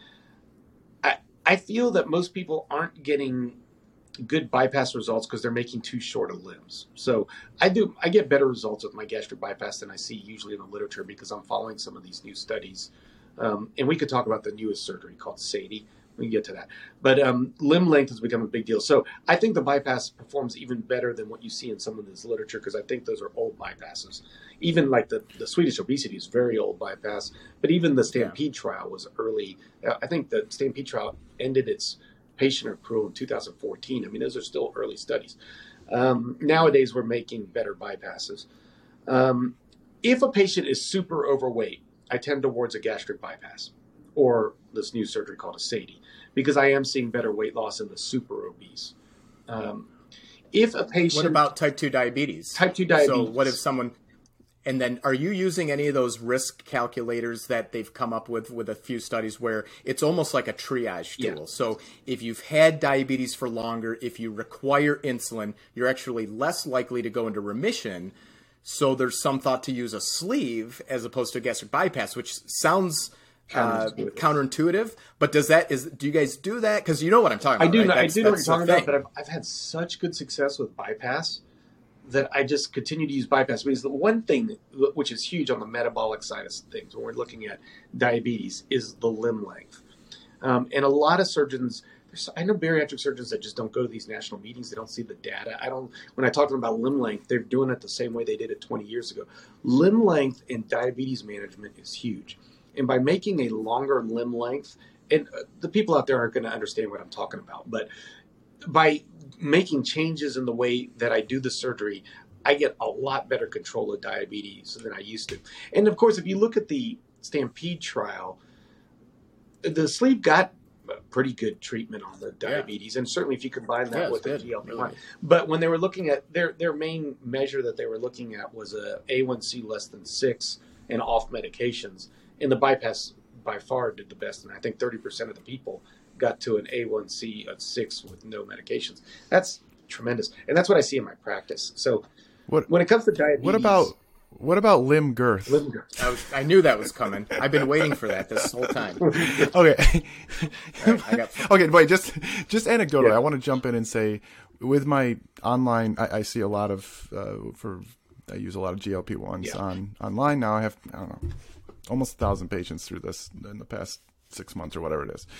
Speaker 2: I, I feel that most people aren't getting good bypass results because they're making too short of limbs. So I do, I get better results with my gastric bypass than I see usually in the literature because I'm following some of these new studies. Um, and we could talk about the newest surgery called SADIE. We can get to that. But um, limb length has become a big deal. So I think the bypass performs even better than what you see in some of this literature because I think those are old bypasses. Even like the, the Swedish obesity is very old bypass, but even the STAMPEDE yeah. trial was early. I think the STAMPEDE trial ended its patient accrual in two thousand fourteen. I mean, those are still early studies. Um, nowadays, we're making better bypasses. Um, if a patient is super overweight, I tend towards a gastric bypass or this new surgery called a SADIE because I am seeing better weight loss in the super obese. Um, if a patient...
Speaker 3: What about type two diabetes?
Speaker 2: Type two diabetes.
Speaker 3: So what if someone... And then are you using any of those risk calculators that they've come up with with a few studies where it's almost like a triage tool?
Speaker 2: Yeah.
Speaker 3: So if you've had diabetes for longer, if you require insulin, you're actually less likely to go into remission. So there's some thought to use a sleeve as opposed to a gastric bypass, which sounds uh, counterintuitive. counterintuitive. But does that is do you guys do that? Because you know what I'm talking about.
Speaker 2: I do.
Speaker 3: Right?
Speaker 2: Know, I
Speaker 3: that's,
Speaker 2: do know what you're talking
Speaker 3: thing.
Speaker 2: about. But I've, I've had such good success with bypass that I just continue to use bypass. Because the one thing which is huge on the metabolic side of things when we're looking at diabetes is the limb length. Um, and a lot of surgeons, I know bariatric surgeons that just don't go to these national meetings. They don't see the data. I don't. When I talk to them about limb length, they're doing it the same way they did it twenty years ago. Limb length in diabetes management is huge. And by making a longer limb length, and the people out there aren't going to understand what I'm talking about, but by making changes in the way that I do the surgery, I get a lot better control of diabetes than I used to. And of course, if you look at the STAMPEDE trial, the sleeve got pretty good treatment on the diabetes. Yeah. And certainly if you combine that yeah, with the G L P one. Really. But when they were looking at their, their main measure that they were looking at was a A one C less than six and off medications. And the bypass by far did the best. And I think thirty percent of the people got to an A one C of six with no medications. That's tremendous. And that's what I see in my practice. So what, when it comes to diabetes.
Speaker 1: What about what about limb girth?
Speaker 2: Limb girth.
Speaker 3: I, was, I knew that was coming. I've been waiting for that this whole time.
Speaker 1: Okay.
Speaker 3: Right, I got...
Speaker 1: Okay, wait, just just anecdotally, yeah. I want to jump in and say with my online, I, I see a lot of, uh, for I use a lot of G L P ones yeah. on online now. I have, I don't know, almost a thousand patients through this in the past six months or whatever it is.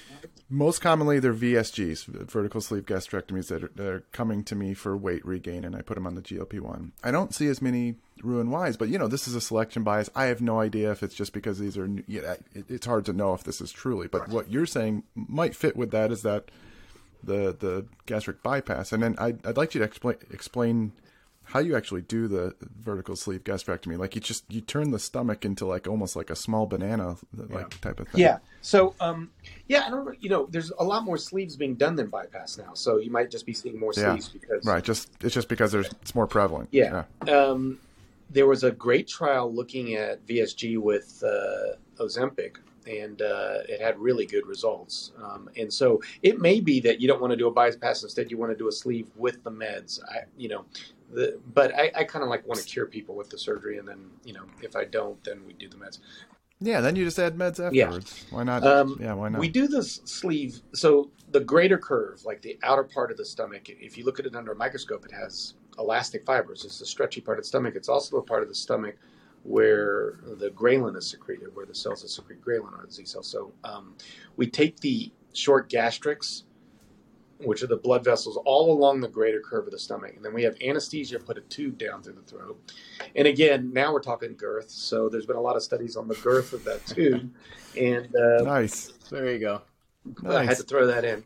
Speaker 1: Most commonly, they're V S Gs, vertical sleeve gastrectomies, that are, that are coming to me for weight regain, and I put them on the G L P one. I don't see as many Roux-en-Ys, but, you know, this is a selection bias. I have no idea if it's just because these are, you know, it, it's hard to know if this is truly. But right. what you're saying might fit with that is that the the gastric bypass. And then I'd, I'd like you to explain explain how you actually do the vertical sleeve gastrectomy. Like you just, you turn the stomach into like almost like a small banana like yeah. type of thing.
Speaker 2: Yeah. So, um, yeah, I don't, you know, there's a lot more sleeves being done than bypass now. So you might just be seeing more sleeves
Speaker 1: yeah.
Speaker 2: because.
Speaker 1: Right. Just, it's just because there's, it's more prevalent.
Speaker 2: Yeah. yeah. Um, there was a great trial looking at V S G with uh, Ozempic, and uh, it had really good results. Um, and so it may be that you don't want to do a bypass. Instead, you want to do a sleeve with the meds. I, you know, The, but I, I kind of like want to cure people with the surgery, and then, you know, if I don't, then we do the meds.
Speaker 1: Yeah, then you just add meds afterwards.
Speaker 2: Yeah.
Speaker 1: Why not?
Speaker 2: Um,
Speaker 1: yeah, why not?
Speaker 2: We do this sleeve. So the greater curve, like the outer part of the stomach, if you look at it under a microscope, it has elastic fibers. It's the stretchy part of the stomach. It's also a part of the stomach where the ghrelin is secreted, where the cells that secrete ghrelin are the Z cells. So um, we take the short gastrics, which are the blood vessels all along the greater curve of the stomach. And then we have anesthesia, put a tube down through the throat. And again, now we're talking girth. So there's been a lot of studies on the girth of that tube. And uh,
Speaker 1: nice.
Speaker 3: There you go.
Speaker 2: I nice. had to throw that in.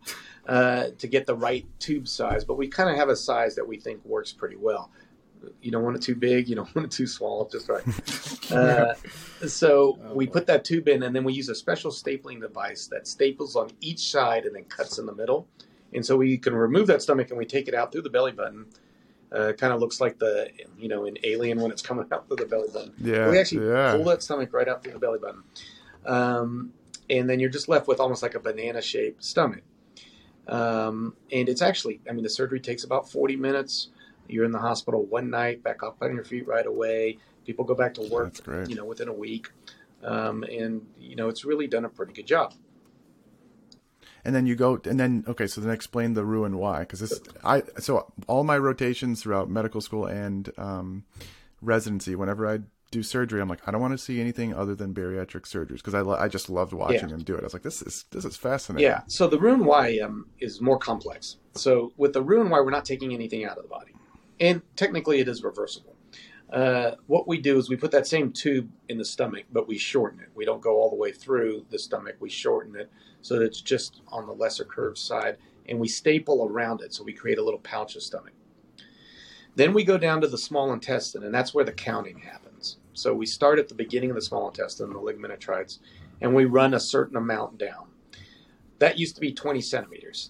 Speaker 2: uh, to get the right tube size. But we kind of have a size that we think works pretty well. You don't want it too big. You don't want it too small. Just right. Uh, so oh, we boy. put that tube in, and then we use a special stapling device that staples on each side and then cuts in the middle. And so we can remove that stomach and we take it out through the belly button. Uh, kind of looks like the, you know, in Alien when it's coming out through the belly button.
Speaker 1: Yeah,
Speaker 2: we actually
Speaker 1: yeah.
Speaker 2: pull that stomach right out through the belly button. Um, and then you're just left with almost like a banana-shaped stomach. Um, and it's actually, I mean, the surgery takes about forty minutes. You're in the hospital one night, back up on your feet right away. People go back to work, you know, within a week. Um, and, you know, it's really done a pretty good job.
Speaker 1: And then you go, and then, okay, so then explain the Roux and why. Because this, I, so all my rotations throughout medical school and um, residency, whenever I do surgery, I'm like, I don't want to see anything other than bariatric surgeries. Because I, lo- I just loved watching
Speaker 2: yeah.
Speaker 1: them do it. I was like, this is, this is fascinating.
Speaker 2: Yeah. So the Roux and why um, is more complex. So with the Roux and why, we're not taking anything out of the body. And technically it is reversible. Uh, what we do is we put that same tube in the stomach, but we shorten it. We don't go all the way through the stomach. We shorten it so that it's just on the lesser curved side, and we staple around it. So we create a little pouch of stomach. Then we go down to the small intestine, and that's where the counting happens. So we start at the beginning of the small intestine, the ligamentotrites, and we run a certain amount down. That used to be twenty centimeters.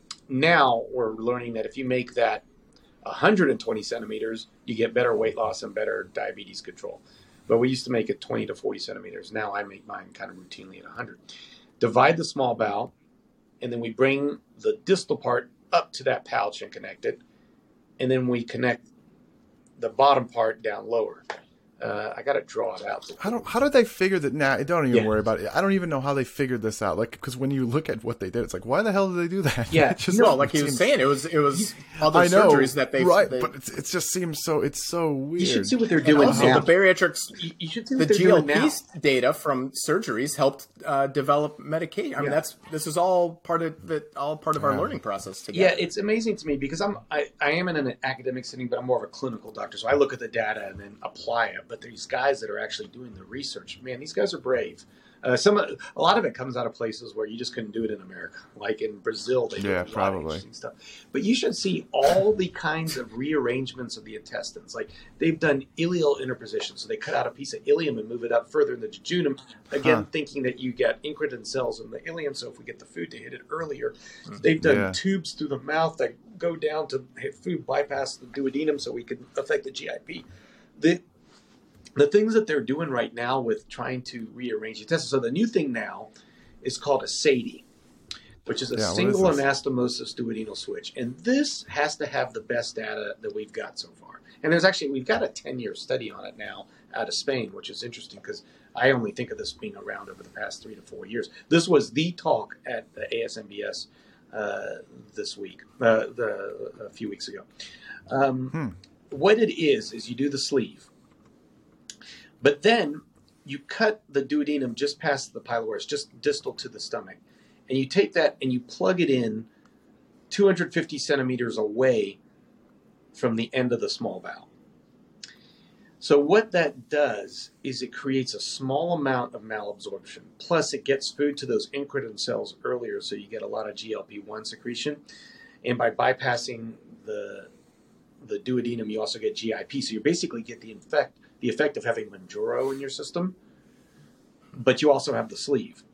Speaker 2: Now we're learning that if you make that one hundred twenty centimeters, you get better weight loss and better diabetes control. But we used to make it twenty to forty centimeters. Now I make mine kind of routinely at one hundred. Divide the small bowel, and then we bring the distal part up to that pouch and connect it. And then we connect the bottom part down lower. Uh, I got to draw it out.
Speaker 1: How don't how did they figure that? Nah, don't even
Speaker 2: yeah.
Speaker 1: worry about it. I don't even know how they figured this out. Like, because when you look at what they did, it's like, why the hell did they do that?
Speaker 2: Yeah,
Speaker 1: it just,
Speaker 3: no, like he was saying, it was it was other
Speaker 1: I know,
Speaker 3: surgeries that they
Speaker 1: right,
Speaker 3: they,
Speaker 1: but it's, it just seems so it's so weird.
Speaker 2: You should see what they're doing
Speaker 3: also,
Speaker 2: now.
Speaker 3: The bariatrics,
Speaker 2: you, you should see
Speaker 3: the
Speaker 2: what they're
Speaker 3: G L P
Speaker 2: doing now.
Speaker 3: data from surgeries helped uh, develop medication. I mean,
Speaker 2: yeah.
Speaker 3: that's this is all part of the all part of
Speaker 1: yeah.
Speaker 3: our learning process together.
Speaker 2: Yeah, it's amazing to me because I'm I, I am in an academic setting, but I'm more of a clinical doctor, so I look at the data and then apply it. But these guys that are actually doing the research, man, these guys are brave. Uh, some a lot of it comes out of places where you just couldn't do it in America, like in Brazil. They do
Speaker 1: yeah,
Speaker 2: a lot
Speaker 1: probably.
Speaker 2: of interesting stuff. But you should see all the kinds of rearrangements of the intestines. Like they've done ileal interposition, so they cut out a piece of ileum and move it up further in the jejunum. Again, huh. thinking that you get incretin cells in the ileum, so if we get the food to hit it earlier, they've done
Speaker 1: yeah.
Speaker 2: tubes through the mouth that go down to hit food, bypass the duodenum, so we can affect the G I P. The The things that they're doing right now with trying to rearrange the intestines. So the new thing now is called a S A D I, which is a
Speaker 1: yeah,
Speaker 2: single
Speaker 1: is
Speaker 2: anastomosis duodenal switch. And this has to have the best data that we've got so far. And there's actually, we've got a ten-year study on it now out of Spain, which is interesting because I only think of this being around over the past three to four years. This was the talk at the A S M B S uh, this week, uh, the, a few weeks ago. Um, hmm. What it is, is you do the sleeve. But then you cut the duodenum just past the pylorus, just distal to the stomach. And you take that and you plug it in two hundred fifty centimeters away from the end of the small bowel. So what that does is it creates a small amount of malabsorption. Plus it gets food to those incretin cells earlier, so you get a lot of G L P one secretion. And by bypassing the, the duodenum, you also get G I P. So you basically get the infect. the effect of having Mounjaro in your system, but you also have the sleeve.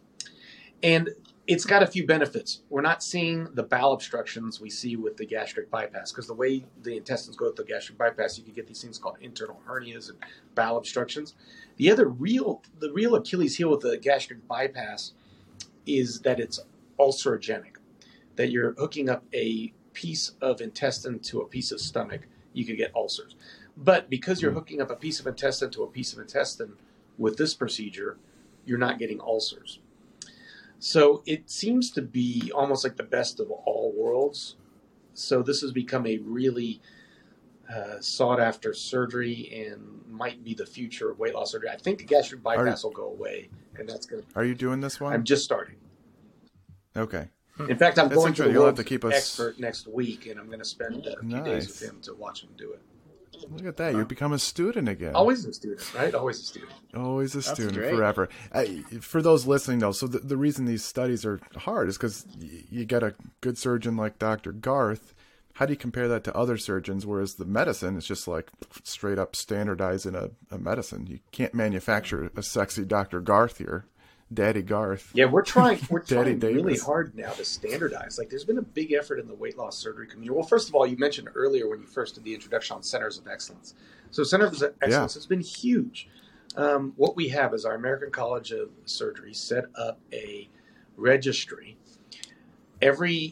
Speaker 2: And it's got a few benefits. We're not seeing the bowel obstructions we see with the gastric bypass, because the way the intestines go with the gastric bypass, you can get these things called internal hernias and bowel obstructions. The other real, the real Achilles heel with the gastric bypass is that it's ulcerogenic, that you're hooking up a piece of intestine to a piece of stomach, you could get ulcers. But because you're hooking up a piece of intestine to a piece of intestine with this procedure, you're not getting ulcers. So it seems to be almost like the best of all worlds. So this has become a really uh, sought-after surgery and might be the future of weight loss surgery. I think the gastric bypass will go away, and that's going to...
Speaker 1: Are you doing this one?
Speaker 2: I'm just starting.
Speaker 1: Okay.
Speaker 2: In fact, I'm
Speaker 1: That's
Speaker 2: going to the
Speaker 1: You'll
Speaker 2: world
Speaker 1: have to keep us...
Speaker 2: expert next week, and I'm going to spend a few
Speaker 1: nice.
Speaker 2: days with him to watch him do it.
Speaker 1: Look at that. You become a student again.
Speaker 2: Always a student, right? Always a student.
Speaker 1: Always a
Speaker 3: That's
Speaker 1: student
Speaker 3: great.
Speaker 1: forever. Uh, for those listening, though, so the, the reason these studies are hard is because y- you get a good surgeon like Doctor Garth. How do you compare that to other surgeons? Whereas the medicine is just like straight up standardizing a, a medicine. You can't manufacture a sexy Doctor Garth here. Daddy Garth.
Speaker 2: Yeah, we're trying. We're
Speaker 1: Daddy
Speaker 2: trying really
Speaker 1: Davis.
Speaker 2: hard now to standardize. Like, there's been a big effort in the weight loss surgery community. Well, first of all, you mentioned earlier when you first did the introduction on centers of excellence. So, centers of excellence
Speaker 1: Yeah.
Speaker 2: has been huge. Um, what we have is our American College of Surgery set up a registry. Every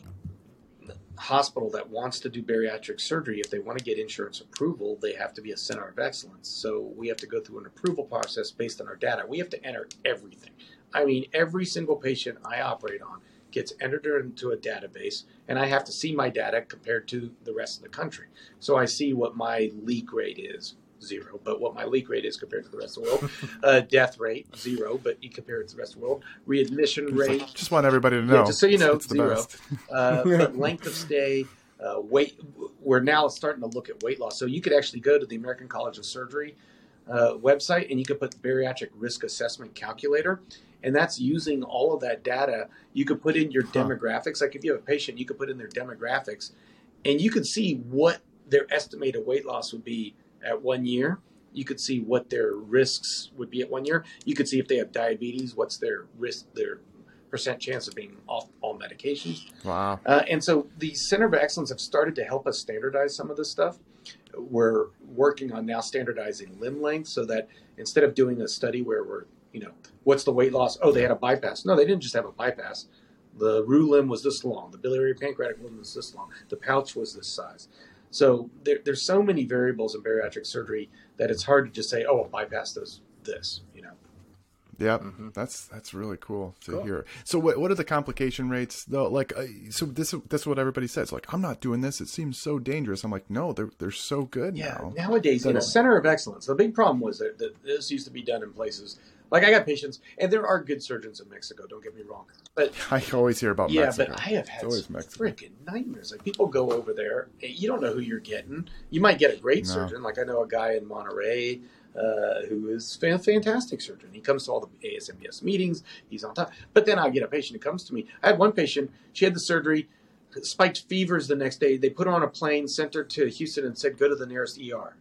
Speaker 2: hospital that wants to do bariatric surgery, if they want to get insurance approval, they have to be a center of excellence. So we have to go through an approval process based on our data. We have to enter everything. I mean, every single patient I operate on gets entered into a database, and I have to see my data compared to the rest of the country. So I see what my leak rate is, zero, but what my leak rate is compared to the rest of the world. Uh, death rate, zero, but you compare it to the rest of the world. Readmission rate.
Speaker 1: Just want everybody to know.
Speaker 2: Yeah, just so you know,
Speaker 1: it's the
Speaker 2: zero.
Speaker 1: best.
Speaker 2: Uh, but length of stay, uh, weight. We're now starting to look at weight loss. So you could actually go to the American College of Surgery uh, website, and you could put bariatric risk assessment calculator, and that's using all of that data. You could put in your
Speaker 1: Huh.
Speaker 2: demographics. Like if you have a patient, you could put in their demographics, and you could see what their estimated weight loss would be at one year. You could see what their risks would be at one year. You could see if they have diabetes, what's their risk, their percent chance of being off all medications.
Speaker 1: Wow.
Speaker 2: Uh, and so the Center of Excellence have started to help us standardize some of this stuff. We're working on now standardizing limb length so that instead of doing a study where we're, you know, what's the weight loss? Oh, they had a bypass. No, they didn't just have a bypass. The roux limb was this long. The biliary pancreatic limb was this long. The pouch was this size. So there, there's so many variables in bariatric surgery that it's hard to just say, oh, a bypass does this, you know.
Speaker 1: Yep,
Speaker 3: Mm-hmm.
Speaker 1: that's that's really cool to
Speaker 3: Cool.
Speaker 1: hear. So, what what are the complication rates though? Like, uh, so this this is what everybody says. Like, I'm not doing this. It seems so dangerous. I'm like, no, they're they're so good
Speaker 2: Yeah,
Speaker 1: now.
Speaker 2: nowadays in a center of excellence, the big problem was that, that this used to be done in places like I got patients, and there are good surgeons in Mexico. Don't get me wrong, but
Speaker 1: I always hear about
Speaker 2: yeah,
Speaker 1: Mexico.
Speaker 2: but I have
Speaker 1: It's
Speaker 2: had
Speaker 1: always
Speaker 2: some
Speaker 1: Mexico.
Speaker 2: freaking nightmares. Like people go over there, and you don't know who you're getting. You might get a great
Speaker 1: No.
Speaker 2: surgeon, like I know a guy in Monterey uh, who is a fantastic surgeon. He comes to all the A S M B S meetings. He's on top. But then I get a patient who comes to me. I had one patient. She had the surgery, spiked fevers the next day. They put her on a plane, sent her to Houston, and said, "Go to the nearest E R."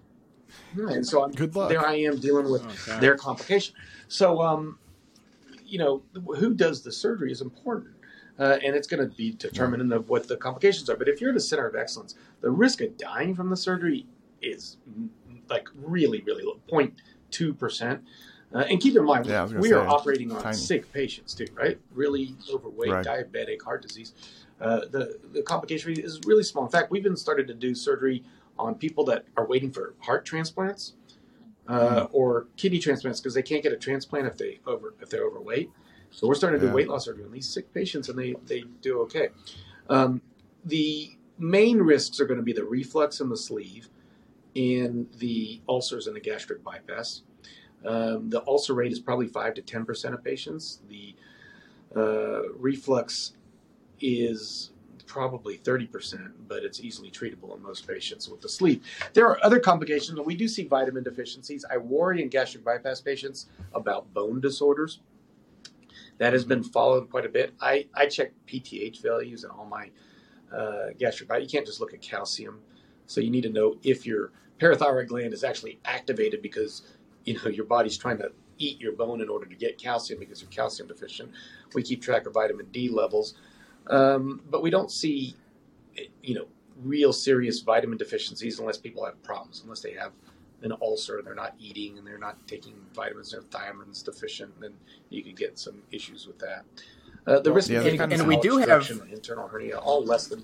Speaker 2: And so I'm,
Speaker 1: Good luck.
Speaker 2: there I am dealing with
Speaker 3: Oh, God.
Speaker 2: their complication. So, um, you know, who does the surgery is important. Uh, and it's going to be determinant of what the complications are. But if you're at a center of excellence, the risk of dying from the surgery is mm, like really, really low, zero point two percent. Uh, and keep in mind,
Speaker 1: Yeah, I was gonna
Speaker 2: we are
Speaker 1: say,
Speaker 2: operating on
Speaker 1: tiny.
Speaker 2: sick patients too, right? Really overweight,
Speaker 1: Right.
Speaker 2: diabetic, heart disease. Uh, the, the complication rate is really small. In fact, we've even started to do surgery on people that are waiting for heart transplants uh, or kidney transplants because they can't get a transplant if they over if they're overweight. So we're starting to do
Speaker 1: Yeah.
Speaker 2: weight loss surgery on these sick patients, and they they do okay. Um, the main risks are going to be the reflux in the sleeve and the ulcers in the gastric bypass. Um, the ulcer rate is probably five to ten percent of patients. The uh, reflux is probably thirty percent, but it's easily treatable in most patients with the sleeve. There are other complications, and we do see vitamin deficiencies. I worry in gastric bypass patients about bone disorders. That has been followed quite a bit. I, I check P T H values in all my uh, gastric bypass. You can't just look at calcium. So you need to know if your parathyroid gland is actually activated because you know your body's trying to eat your bone in order to get calcium because you're calcium deficient. We keep track of vitamin D levels. Um, but we don't see, you know, real serious vitamin deficiencies unless people have problems, unless they have an ulcer and they're not eating and they're not taking vitamins, their thiamin's deficient, then you could get some issues with that. Uh, the risk
Speaker 1: yeah,
Speaker 2: of
Speaker 1: they
Speaker 2: getting
Speaker 1: kinda
Speaker 3: And we
Speaker 2: bowel
Speaker 3: do have-
Speaker 2: obstruction, internal hernia, all less than.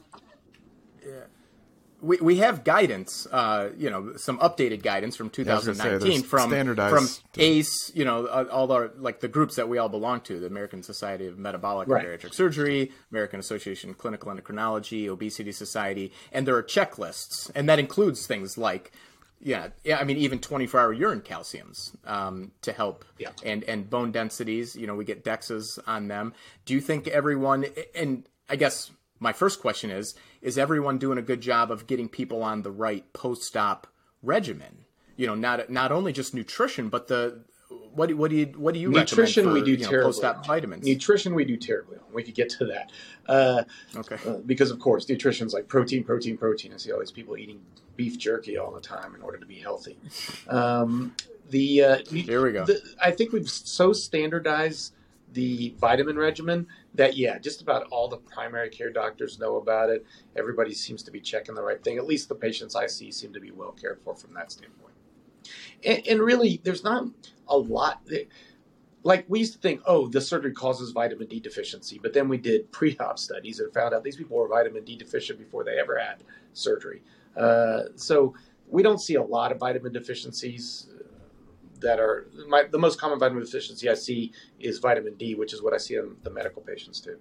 Speaker 3: We we have guidance, uh, you know, some updated guidance from
Speaker 1: Yeah, I was gonna say,
Speaker 3: twenty nineteen
Speaker 1: there's
Speaker 3: from
Speaker 1: standardized
Speaker 3: from
Speaker 1: to-
Speaker 3: A C E, you know, uh, all the like the groups that we all belong to, the American Society of Metabolic
Speaker 2: Right.
Speaker 3: and Bariatric Surgery, American Association of Clinical Endocrinology, Obesity Society, and there are checklists, and that includes things like, yeah, yeah, I mean, even twenty-four hour urine calciums um, to help,
Speaker 2: Yeah.
Speaker 3: and and bone densities. You know, we get DEXAs on them. Do you think everyone? And I guess my first question is: is everyone doing a good job of getting people on the right post-op regimen. You know, not not only just nutrition, but the what do what do you what do you
Speaker 2: nutrition
Speaker 3: recommend for,
Speaker 2: we do
Speaker 3: you know,
Speaker 2: terribly
Speaker 3: post-op
Speaker 2: on.
Speaker 3: vitamins?
Speaker 2: Nutrition we do terribly on. We could get to that. Uh,
Speaker 3: okay.
Speaker 2: Uh, because of course nutrition's like protein, protein, protein. I see all these people eating beef jerky all the time in order to be healthy. Um, the uh,
Speaker 3: Here we go.
Speaker 2: The, I think we've so standardized the vitamin regimen that yeah, just about all the primary care doctors know about it. Everybody seems to be checking the right thing. At least the patients I see seem to be well cared for from that standpoint. And, and really, there's not a lot. Like we used to think, oh, the surgery causes vitamin D deficiency, but then we did pre-op studies and found out these people were vitamin D deficient before they ever had surgery. Uh, so we don't see a lot of vitamin deficiencies that are my, the most common vitamin deficiency I see is vitamin D, which is what I see in the medical patients too.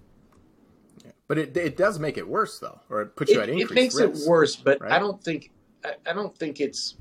Speaker 3: Yeah. But it it does make it worse though, or it puts you
Speaker 2: it,
Speaker 3: at increased
Speaker 2: It makes
Speaker 3: risk,
Speaker 2: it worse, but
Speaker 3: right?
Speaker 2: I don't think I, I don't think it's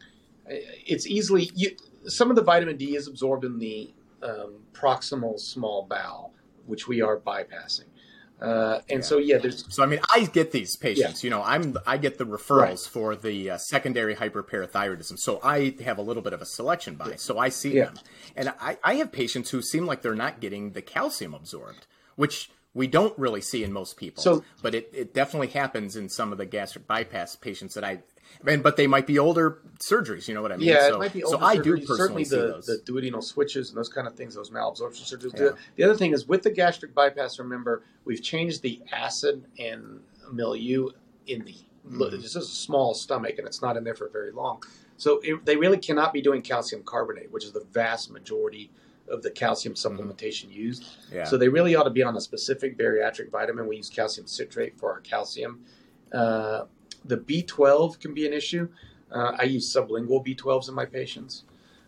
Speaker 2: it's easily you, some of the vitamin D is absorbed in the um, proximal small bowel, which we are bypassing. Uh, and yeah. so, yeah, there's.
Speaker 3: So, I mean, I get these patients. Yeah. You know, I'm I get the referrals right. for the uh, secondary hyperparathyroidism. So I have a little bit of a selection bias. Yeah. So I see yeah. them, and I, I have patients who seem like they're not getting the calcium absorbed, which we don't really see in most people. So, but it, it definitely happens in some of the gastric bypass patients that I. And, but they might be older surgeries, you know what I mean?
Speaker 2: Yeah,
Speaker 3: so,
Speaker 2: it might be older
Speaker 3: so I do
Speaker 2: surgeries.
Speaker 3: personally
Speaker 2: Certainly the,
Speaker 3: see those.
Speaker 2: the duodenal switches and those kind of things, those malabsorption surgeries.
Speaker 3: Yeah.
Speaker 2: The, the other thing is with the gastric bypass, remember, we've changed the acid and milieu in the, mm-hmm. this is a small stomach and it's not in there for very long. So it, they really cannot be doing calcium carbonate, which is the vast majority of the calcium supplementation mm-hmm. used.
Speaker 3: Yeah.
Speaker 2: So they really ought to be on a specific bariatric vitamin. We use calcium citrate for our calcium. Uh, the B twelve can be an issue. Uh, I use sublingual B twelves in my patients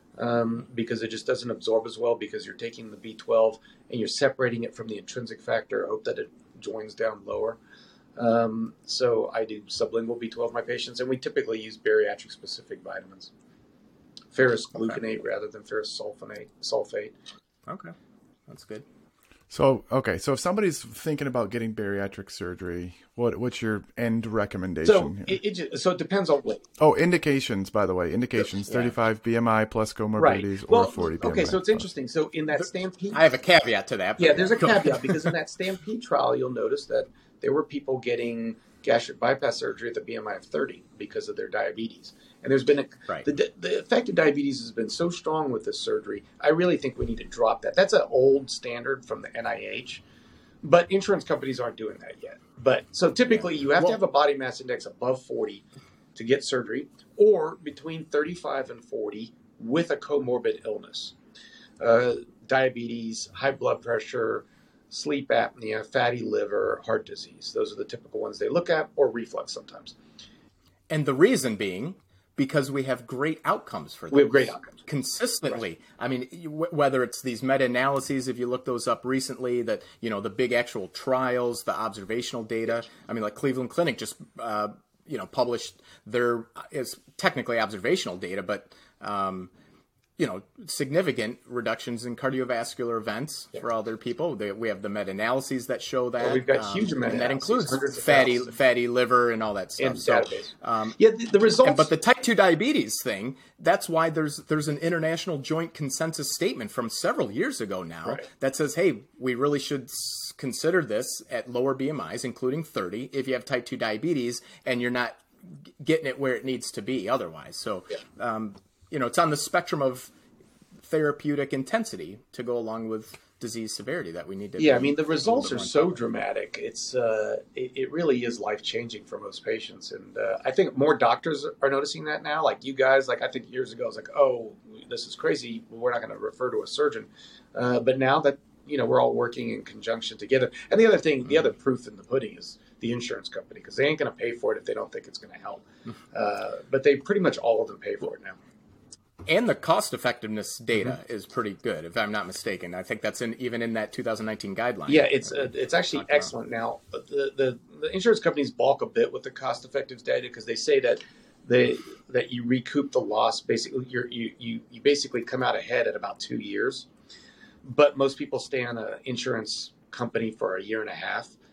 Speaker 2: um, because it just doesn't absorb as well because you're taking the B twelve and you're separating it from the intrinsic factor. I hope that it joins down lower. Um, so I do sublingual B twelve in my patients, and we typically use bariatric specific vitamins. Ferrous gluconate okay. rather than ferrous sulfonate, sulfate.
Speaker 3: Okay, that's good.
Speaker 1: So, okay, so if somebody's thinking about getting bariatric surgery, what what's your end recommendation?
Speaker 2: So
Speaker 1: here?
Speaker 2: it, it just, so it depends on what.
Speaker 1: Oh, indications, by the way, indications: yeah. thirty-five B M I plus comorbidities,
Speaker 2: right. well,
Speaker 1: or forty B M I.
Speaker 2: Okay, so it's
Speaker 1: plus.
Speaker 2: interesting. So in that Stampede,
Speaker 3: I have a caveat to that.
Speaker 2: Yeah, there's a caveat because in that Stampede trial, you'll notice that there were people getting gastric bypass surgery at the B M I of thirty because of their diabetes. And there's been a,
Speaker 3: right.
Speaker 2: the, the effect of diabetes has been so strong with this surgery. I really think we need to drop that. That's an old standard from the N I H, but insurance companies aren't doing that yet. But so typically, you have well, to have a body mass index above forty to get surgery, or between thirty-five and forty with a comorbid illness, uh, diabetes, high blood pressure, sleep apnea, fatty liver, heart disease. Those are the typical ones they look at, or reflux sometimes.
Speaker 3: And the reason being, because we have great outcomes for them.
Speaker 2: We have great outcomes.
Speaker 3: Consistently.
Speaker 2: Right.
Speaker 3: I mean, whether it's these meta-analyses, if you look those up recently, that, you know, the big actual trials, the observational data. I mean, like Cleveland Clinic just, uh, you know, published their, is technically observational data, but, um, you know, significant reductions in cardiovascular events yeah. for all their people. They, we have the meta-analyses that show that.
Speaker 2: Well, we've got
Speaker 3: um,
Speaker 2: huge meta-analyses.
Speaker 3: And that includes fatty fatty liver and all that stuff.
Speaker 2: And
Speaker 3: so,
Speaker 2: database.
Speaker 3: Um,
Speaker 2: yeah, the, the results.
Speaker 3: And, but the type two diabetes thing, that's why there's there's an international joint consensus statement from several years ago now
Speaker 2: right.
Speaker 3: that says, hey, we really should consider this at lower B M Is, including thirty, if you have type two diabetes and you're not getting it where it needs to be otherwise. So,
Speaker 2: yeah.
Speaker 3: um, you know, it's on the spectrum of therapeutic intensity to go along with disease severity that we need to.
Speaker 2: Yeah, I mean, the results are so dramatic. It's uh, it, it really is life changing for most patients, and uh, I think more doctors are noticing that now. Like you guys, like I think years ago, I was like, oh, this is crazy. We're not going to refer to a surgeon, uh, but now that you know we're all working in conjunction together. And the other thing, mm-hmm. the other proof in the pudding is the insurance company, because they ain't going to pay for it if they don't think it's going to help. Uh, but they pretty much all of them pay for it now.
Speaker 3: And the cost effectiveness data
Speaker 2: mm-hmm.
Speaker 3: is pretty good, if I'm not mistaken. I think that's in even in that two thousand nineteen guideline.
Speaker 2: Yeah, it's uh, it's actually excellent. Now, the, the the insurance companies balk a bit with the cost effectiveness data because they say that they that you recoup the loss. Basically, you're, you you you basically come out ahead at about two years. But most people stay on an insurance company for a year and a half.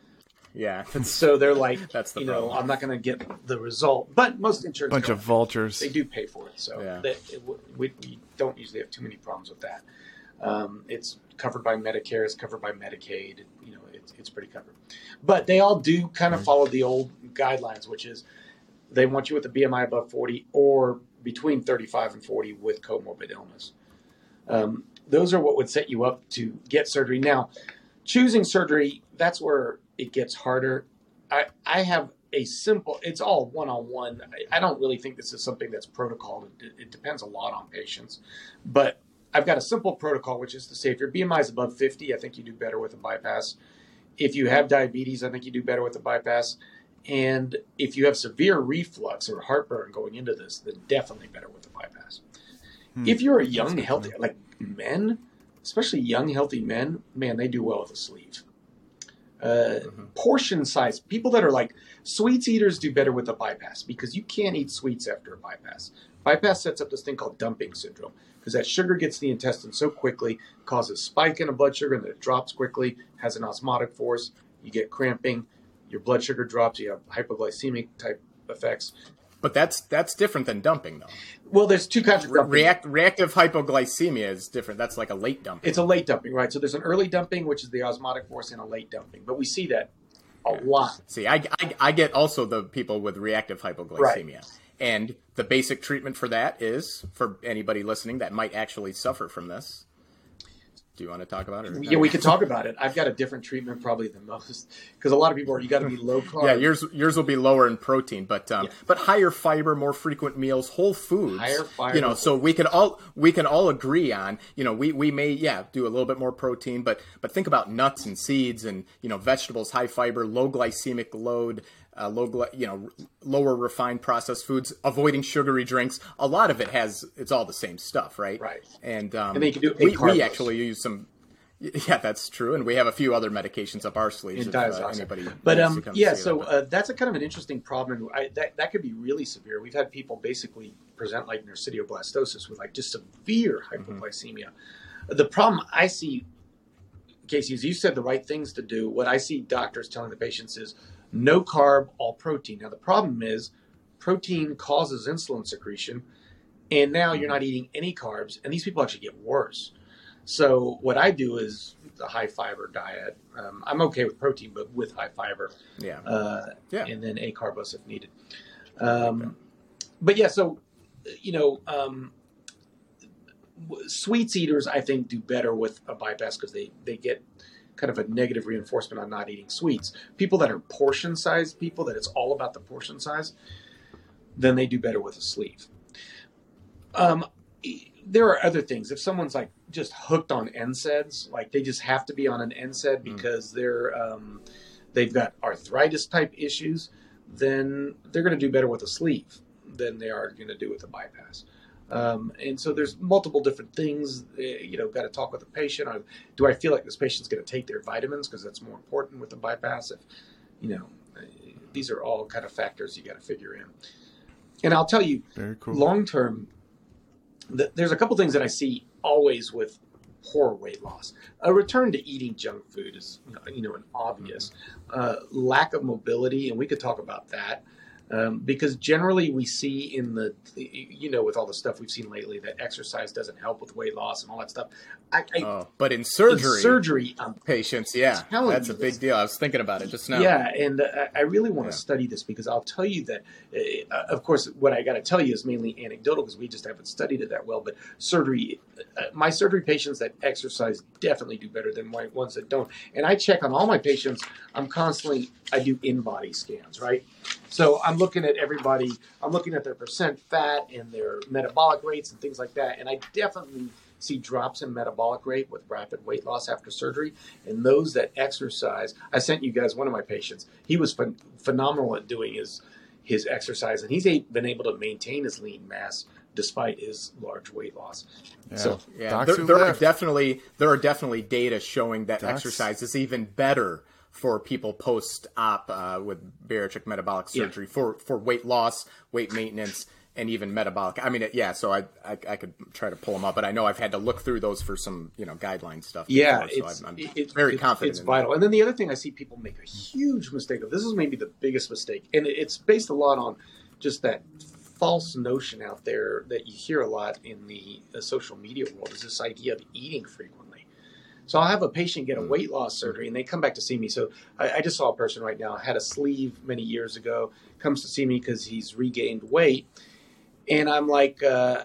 Speaker 3: Yeah.
Speaker 2: So they're like,
Speaker 3: that's the
Speaker 2: you
Speaker 3: problem.
Speaker 2: know, I'm not going to get the result. But most insurance
Speaker 1: bunch of vultures.
Speaker 2: They do pay for it, so
Speaker 3: yeah.
Speaker 2: they, it, we, we don't usually have too many problems with that. Um, it's covered by Medicare. It's covered by Medicaid. You know, it's it's pretty covered. But they all do kind of follow the old guidelines, which is they want you with a B M I above forty or between thirty-five and forty with comorbid illness. Um, those are what would set you up to get surgery. Now, choosing surgery, that's where it gets harder. I, I have a simple, it's all one-on-one. I, I don't really think this is something that's protocol. It, it depends a lot on patients. But I've got a simple protocol, which is to say if your B M I is above fifty, I think you do better with a bypass. If you have diabetes, I think you do better with a bypass. And if you have severe reflux or heartburn going into this, then definitely better with a bypass. Hmm. If you're a young, healthy, like men, especially young, healthy men, man, they do well with a sleeve. Uh, mm-hmm. Portion size, people that are like sweets eaters do better with a bypass because you can't eat sweets after a bypass. Bypass sets up this thing called dumping syndrome because that sugar gets to the intestine so quickly, causes spike in the blood sugar, and then it drops quickly, has an osmotic force, you get cramping, your blood sugar drops, you have hypoglycemic type effects.
Speaker 3: But that's that's different than dumping, though.
Speaker 2: Well, there's two kinds of dumping.
Speaker 3: React, reactive hypoglycemia is different. That's like a late dumping.
Speaker 2: It's a late dumping, right? So there's an early dumping, which is the osmotic force, and a late dumping. But we see that a yeah. lot.
Speaker 3: See, I, I, I get also the people with reactive hypoglycemia. Right. And the basic treatment for that is, for anybody listening that might actually suffer from this, do you want to talk about it? Or
Speaker 2: yeah, we could talk about it. I've got a different treatment probably than most because a lot of people are, you got to be low carb.
Speaker 3: Yeah, yours yours will be lower in protein, but um, yeah. but higher fiber, more frequent meals, whole foods.
Speaker 2: Higher fiber.
Speaker 3: You know, so we can all we can all agree on, you know, we, we may yeah do a little bit more protein, but but think about nuts and seeds and, you know, vegetables, high fiber, low glycemic load. Uh, low, you know, lower refined processed foods, avoiding sugary drinks. A lot of it has, it's all the same stuff, right?
Speaker 2: Right.
Speaker 3: And, um,
Speaker 2: and they can do
Speaker 3: we, we actually use some, yeah, that's true. And we have a few other medications up our sleeves. If, uh, anybody
Speaker 2: but um, yeah, so uh, that's a kind of an interesting problem. I, that, that could be really severe. We've had people basically present like nersidioblastosis with like just severe hypoglycemia. Mm-hmm. The problem I see, Casey, is you said the right things to do. What I see doctors telling the patients is, no carb, all protein. Now, the problem is protein causes insulin secretion, and now you're not eating any carbs, and these people actually get worse. So what I do is the high fiber diet. Um, I'm okay with protein, but with high fiber.
Speaker 3: Yeah.
Speaker 2: Uh,
Speaker 3: yeah.
Speaker 2: And then a carbos if needed. Um, okay. But yeah, so, you know, um, sweets eaters, I think, do better with a bypass because they, they get kind of a negative reinforcement on not eating sweets. People that are portion sized people, that it's all about the portion size, then they do better with a sleeve. Um, there are other things. If someone's like just hooked on N SAIDs, like they just have to be on an N SAID because mm. they're um, they've got arthritis type issues, then they're going to do better with a sleeve than they are going to do with a bypass. Um, and so there's multiple different things, uh, you know, got to talk with the patient. Or, do I feel like this patient's going to take their vitamins because that's more important with the bypass? If, you know, uh, these are all kind of factors you got to figure in. And I'll tell you,
Speaker 1: Very cool.
Speaker 2: long term, th- there's a couple things that I see always with poor weight loss. A return to eating junk food is, you know, an obvious. Uh, lack of mobility, and we could talk about that. Um, because generally we see in the, you know, with all the stuff we've seen lately, that exercise doesn't help with weight loss and all that stuff. I, I,
Speaker 3: oh, but in surgery,
Speaker 2: in surgery um,
Speaker 3: patients, yeah, that's a big
Speaker 2: this.
Speaker 3: deal. I was thinking about it just now.
Speaker 2: Yeah, and uh, I really want to
Speaker 3: yeah. study
Speaker 2: this because I'll tell you that, uh, of course, what I got to tell you is mainly anecdotal because we just haven't studied it that well. But surgery, uh, my surgery patients that exercise definitely do better than my ones that don't. And I check on all my patients. I'm constantly, I do in-body scans, right? So I'm looking at everybody, I'm looking at their percent fat and their metabolic rates and things like that. And I definitely see drops in metabolic rate with rapid weight loss after surgery. And those that exercise, I sent you guys one of my patients. He was ph- phenomenal at doing his, his exercise, and he's a, been able to maintain his lean mass despite his large weight loss.
Speaker 3: Yeah. So yeah, there, there are definitely there are definitely data showing that Docs. exercise is even better for people post-op uh, with bariatric metabolic surgery yeah. for, for weight loss, weight maintenance, and even metabolic. I mean, yeah. So I, I I could try to pull them up, but I know I've had to look through those for some you know guideline stuff.
Speaker 2: Yeah,
Speaker 3: before,
Speaker 2: it's,
Speaker 3: so I'm, I'm
Speaker 2: it's
Speaker 3: very
Speaker 2: it's,
Speaker 3: confident.
Speaker 2: It's
Speaker 3: in
Speaker 2: vital.
Speaker 3: that.
Speaker 2: And then the other thing I see people make a huge mistake of. This is maybe the biggest mistake, and it's based a lot on just that false notion out there that you hear a lot in the, the social media world. Is this idea of eating frequently? So I'll have a patient get a weight loss surgery, and they come back to see me. So I, I just saw a person right now had a sleeve many years ago, comes to see me because he's regained weight, and I'm like, uh,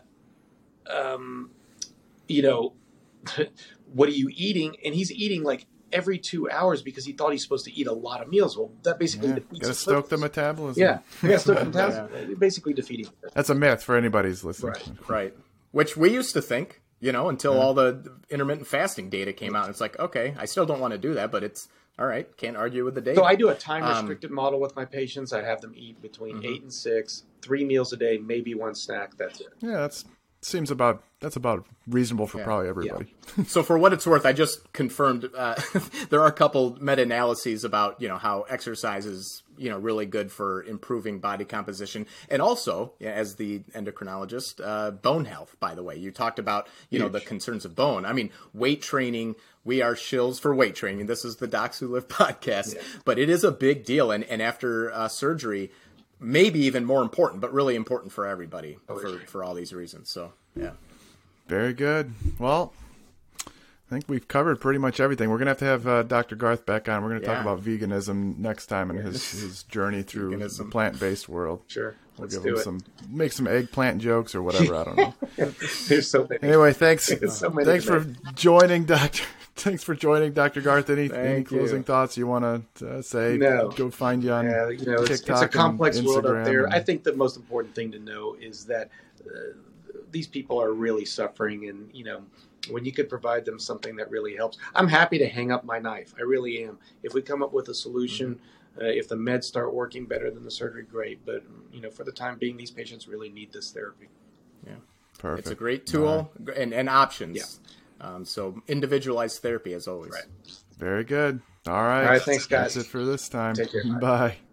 Speaker 2: um, you know, what are you eating? And he's eating like every two hours because he thought he's supposed to eat a lot of meals. Well, that basically
Speaker 1: yeah,
Speaker 2: defeats
Speaker 1: gotta
Speaker 2: the
Speaker 1: stoke
Speaker 2: purpose.
Speaker 1: the metabolism.
Speaker 2: Yeah, you gotta stoke the metabolism. Yeah. Basically defeating it.
Speaker 1: That's a myth for anybody who's listening.
Speaker 2: Right,
Speaker 3: right. Which we used to think. You know, until
Speaker 1: yeah.
Speaker 3: all the intermittent fasting data came out. It's like, okay, I still don't want to do that, but it's all right. Can't argue with the data.
Speaker 2: So I do a time-restricted um, model with my patients. I have them eat between mm-hmm. eight and six, three meals a day, maybe one snack. That's it.
Speaker 1: Yeah, that's seems about that's about reasonable for yeah. probably everybody.
Speaker 3: Yeah. So for what it's worth, I just confirmed uh, there are a couple meta-analyses about you know how exercise is you know really good for improving body composition, and also yeah, as the endocrinologist, uh, bone health. By the way, you talked about you Huge. know the concerns of bone. I mean, weight training. We are shills for weight training. This is the Docs Who Live podcast, yeah. but it is a big deal, and and after uh, surgery. Maybe even more important, but really important for everybody oh, for, for all these reasons. So, yeah.
Speaker 1: Very good. Well, I think we've covered pretty much everything. We're going to have to have uh, Doctor Garth back on. We're going to yeah. talk about veganism next time and his, his journey through veganism. the plant-based world.
Speaker 2: Sure.
Speaker 1: We'll
Speaker 2: Let's
Speaker 1: give
Speaker 2: do
Speaker 1: him
Speaker 2: it.
Speaker 1: some, make some eggplant jokes or whatever. I don't know.
Speaker 2: There's so many.
Speaker 1: Anyway, thanks.
Speaker 2: So many
Speaker 1: thanks for joining, Doctor Thanks for joining, Doctor Garth. Any, any closing
Speaker 3: you.
Speaker 1: thoughts you want to uh, say?
Speaker 2: No.
Speaker 1: Go find you on
Speaker 2: yeah, you know, it's,
Speaker 1: TikTok
Speaker 2: it's a complex
Speaker 1: and
Speaker 2: world
Speaker 1: Instagram
Speaker 2: out there.
Speaker 1: and...
Speaker 2: I think the most important thing to know is that uh, these people are really suffering, and you know, when you could provide them something that really helps. I'm happy to hang up my knife. I really am. If we come up with a solution, mm-hmm. uh, if the meds start working better than the surgery, great. But you know, for the time being, these patients really need this therapy.
Speaker 3: Yeah,
Speaker 1: perfect.
Speaker 3: It's a great tool right. and, and options.
Speaker 2: Yeah.
Speaker 3: Um, so individualized therapy as always.
Speaker 2: Right.
Speaker 1: Very good. All right.
Speaker 2: All right. Thanks, guys.
Speaker 1: That's it for this time.
Speaker 2: Take care.
Speaker 1: Bye.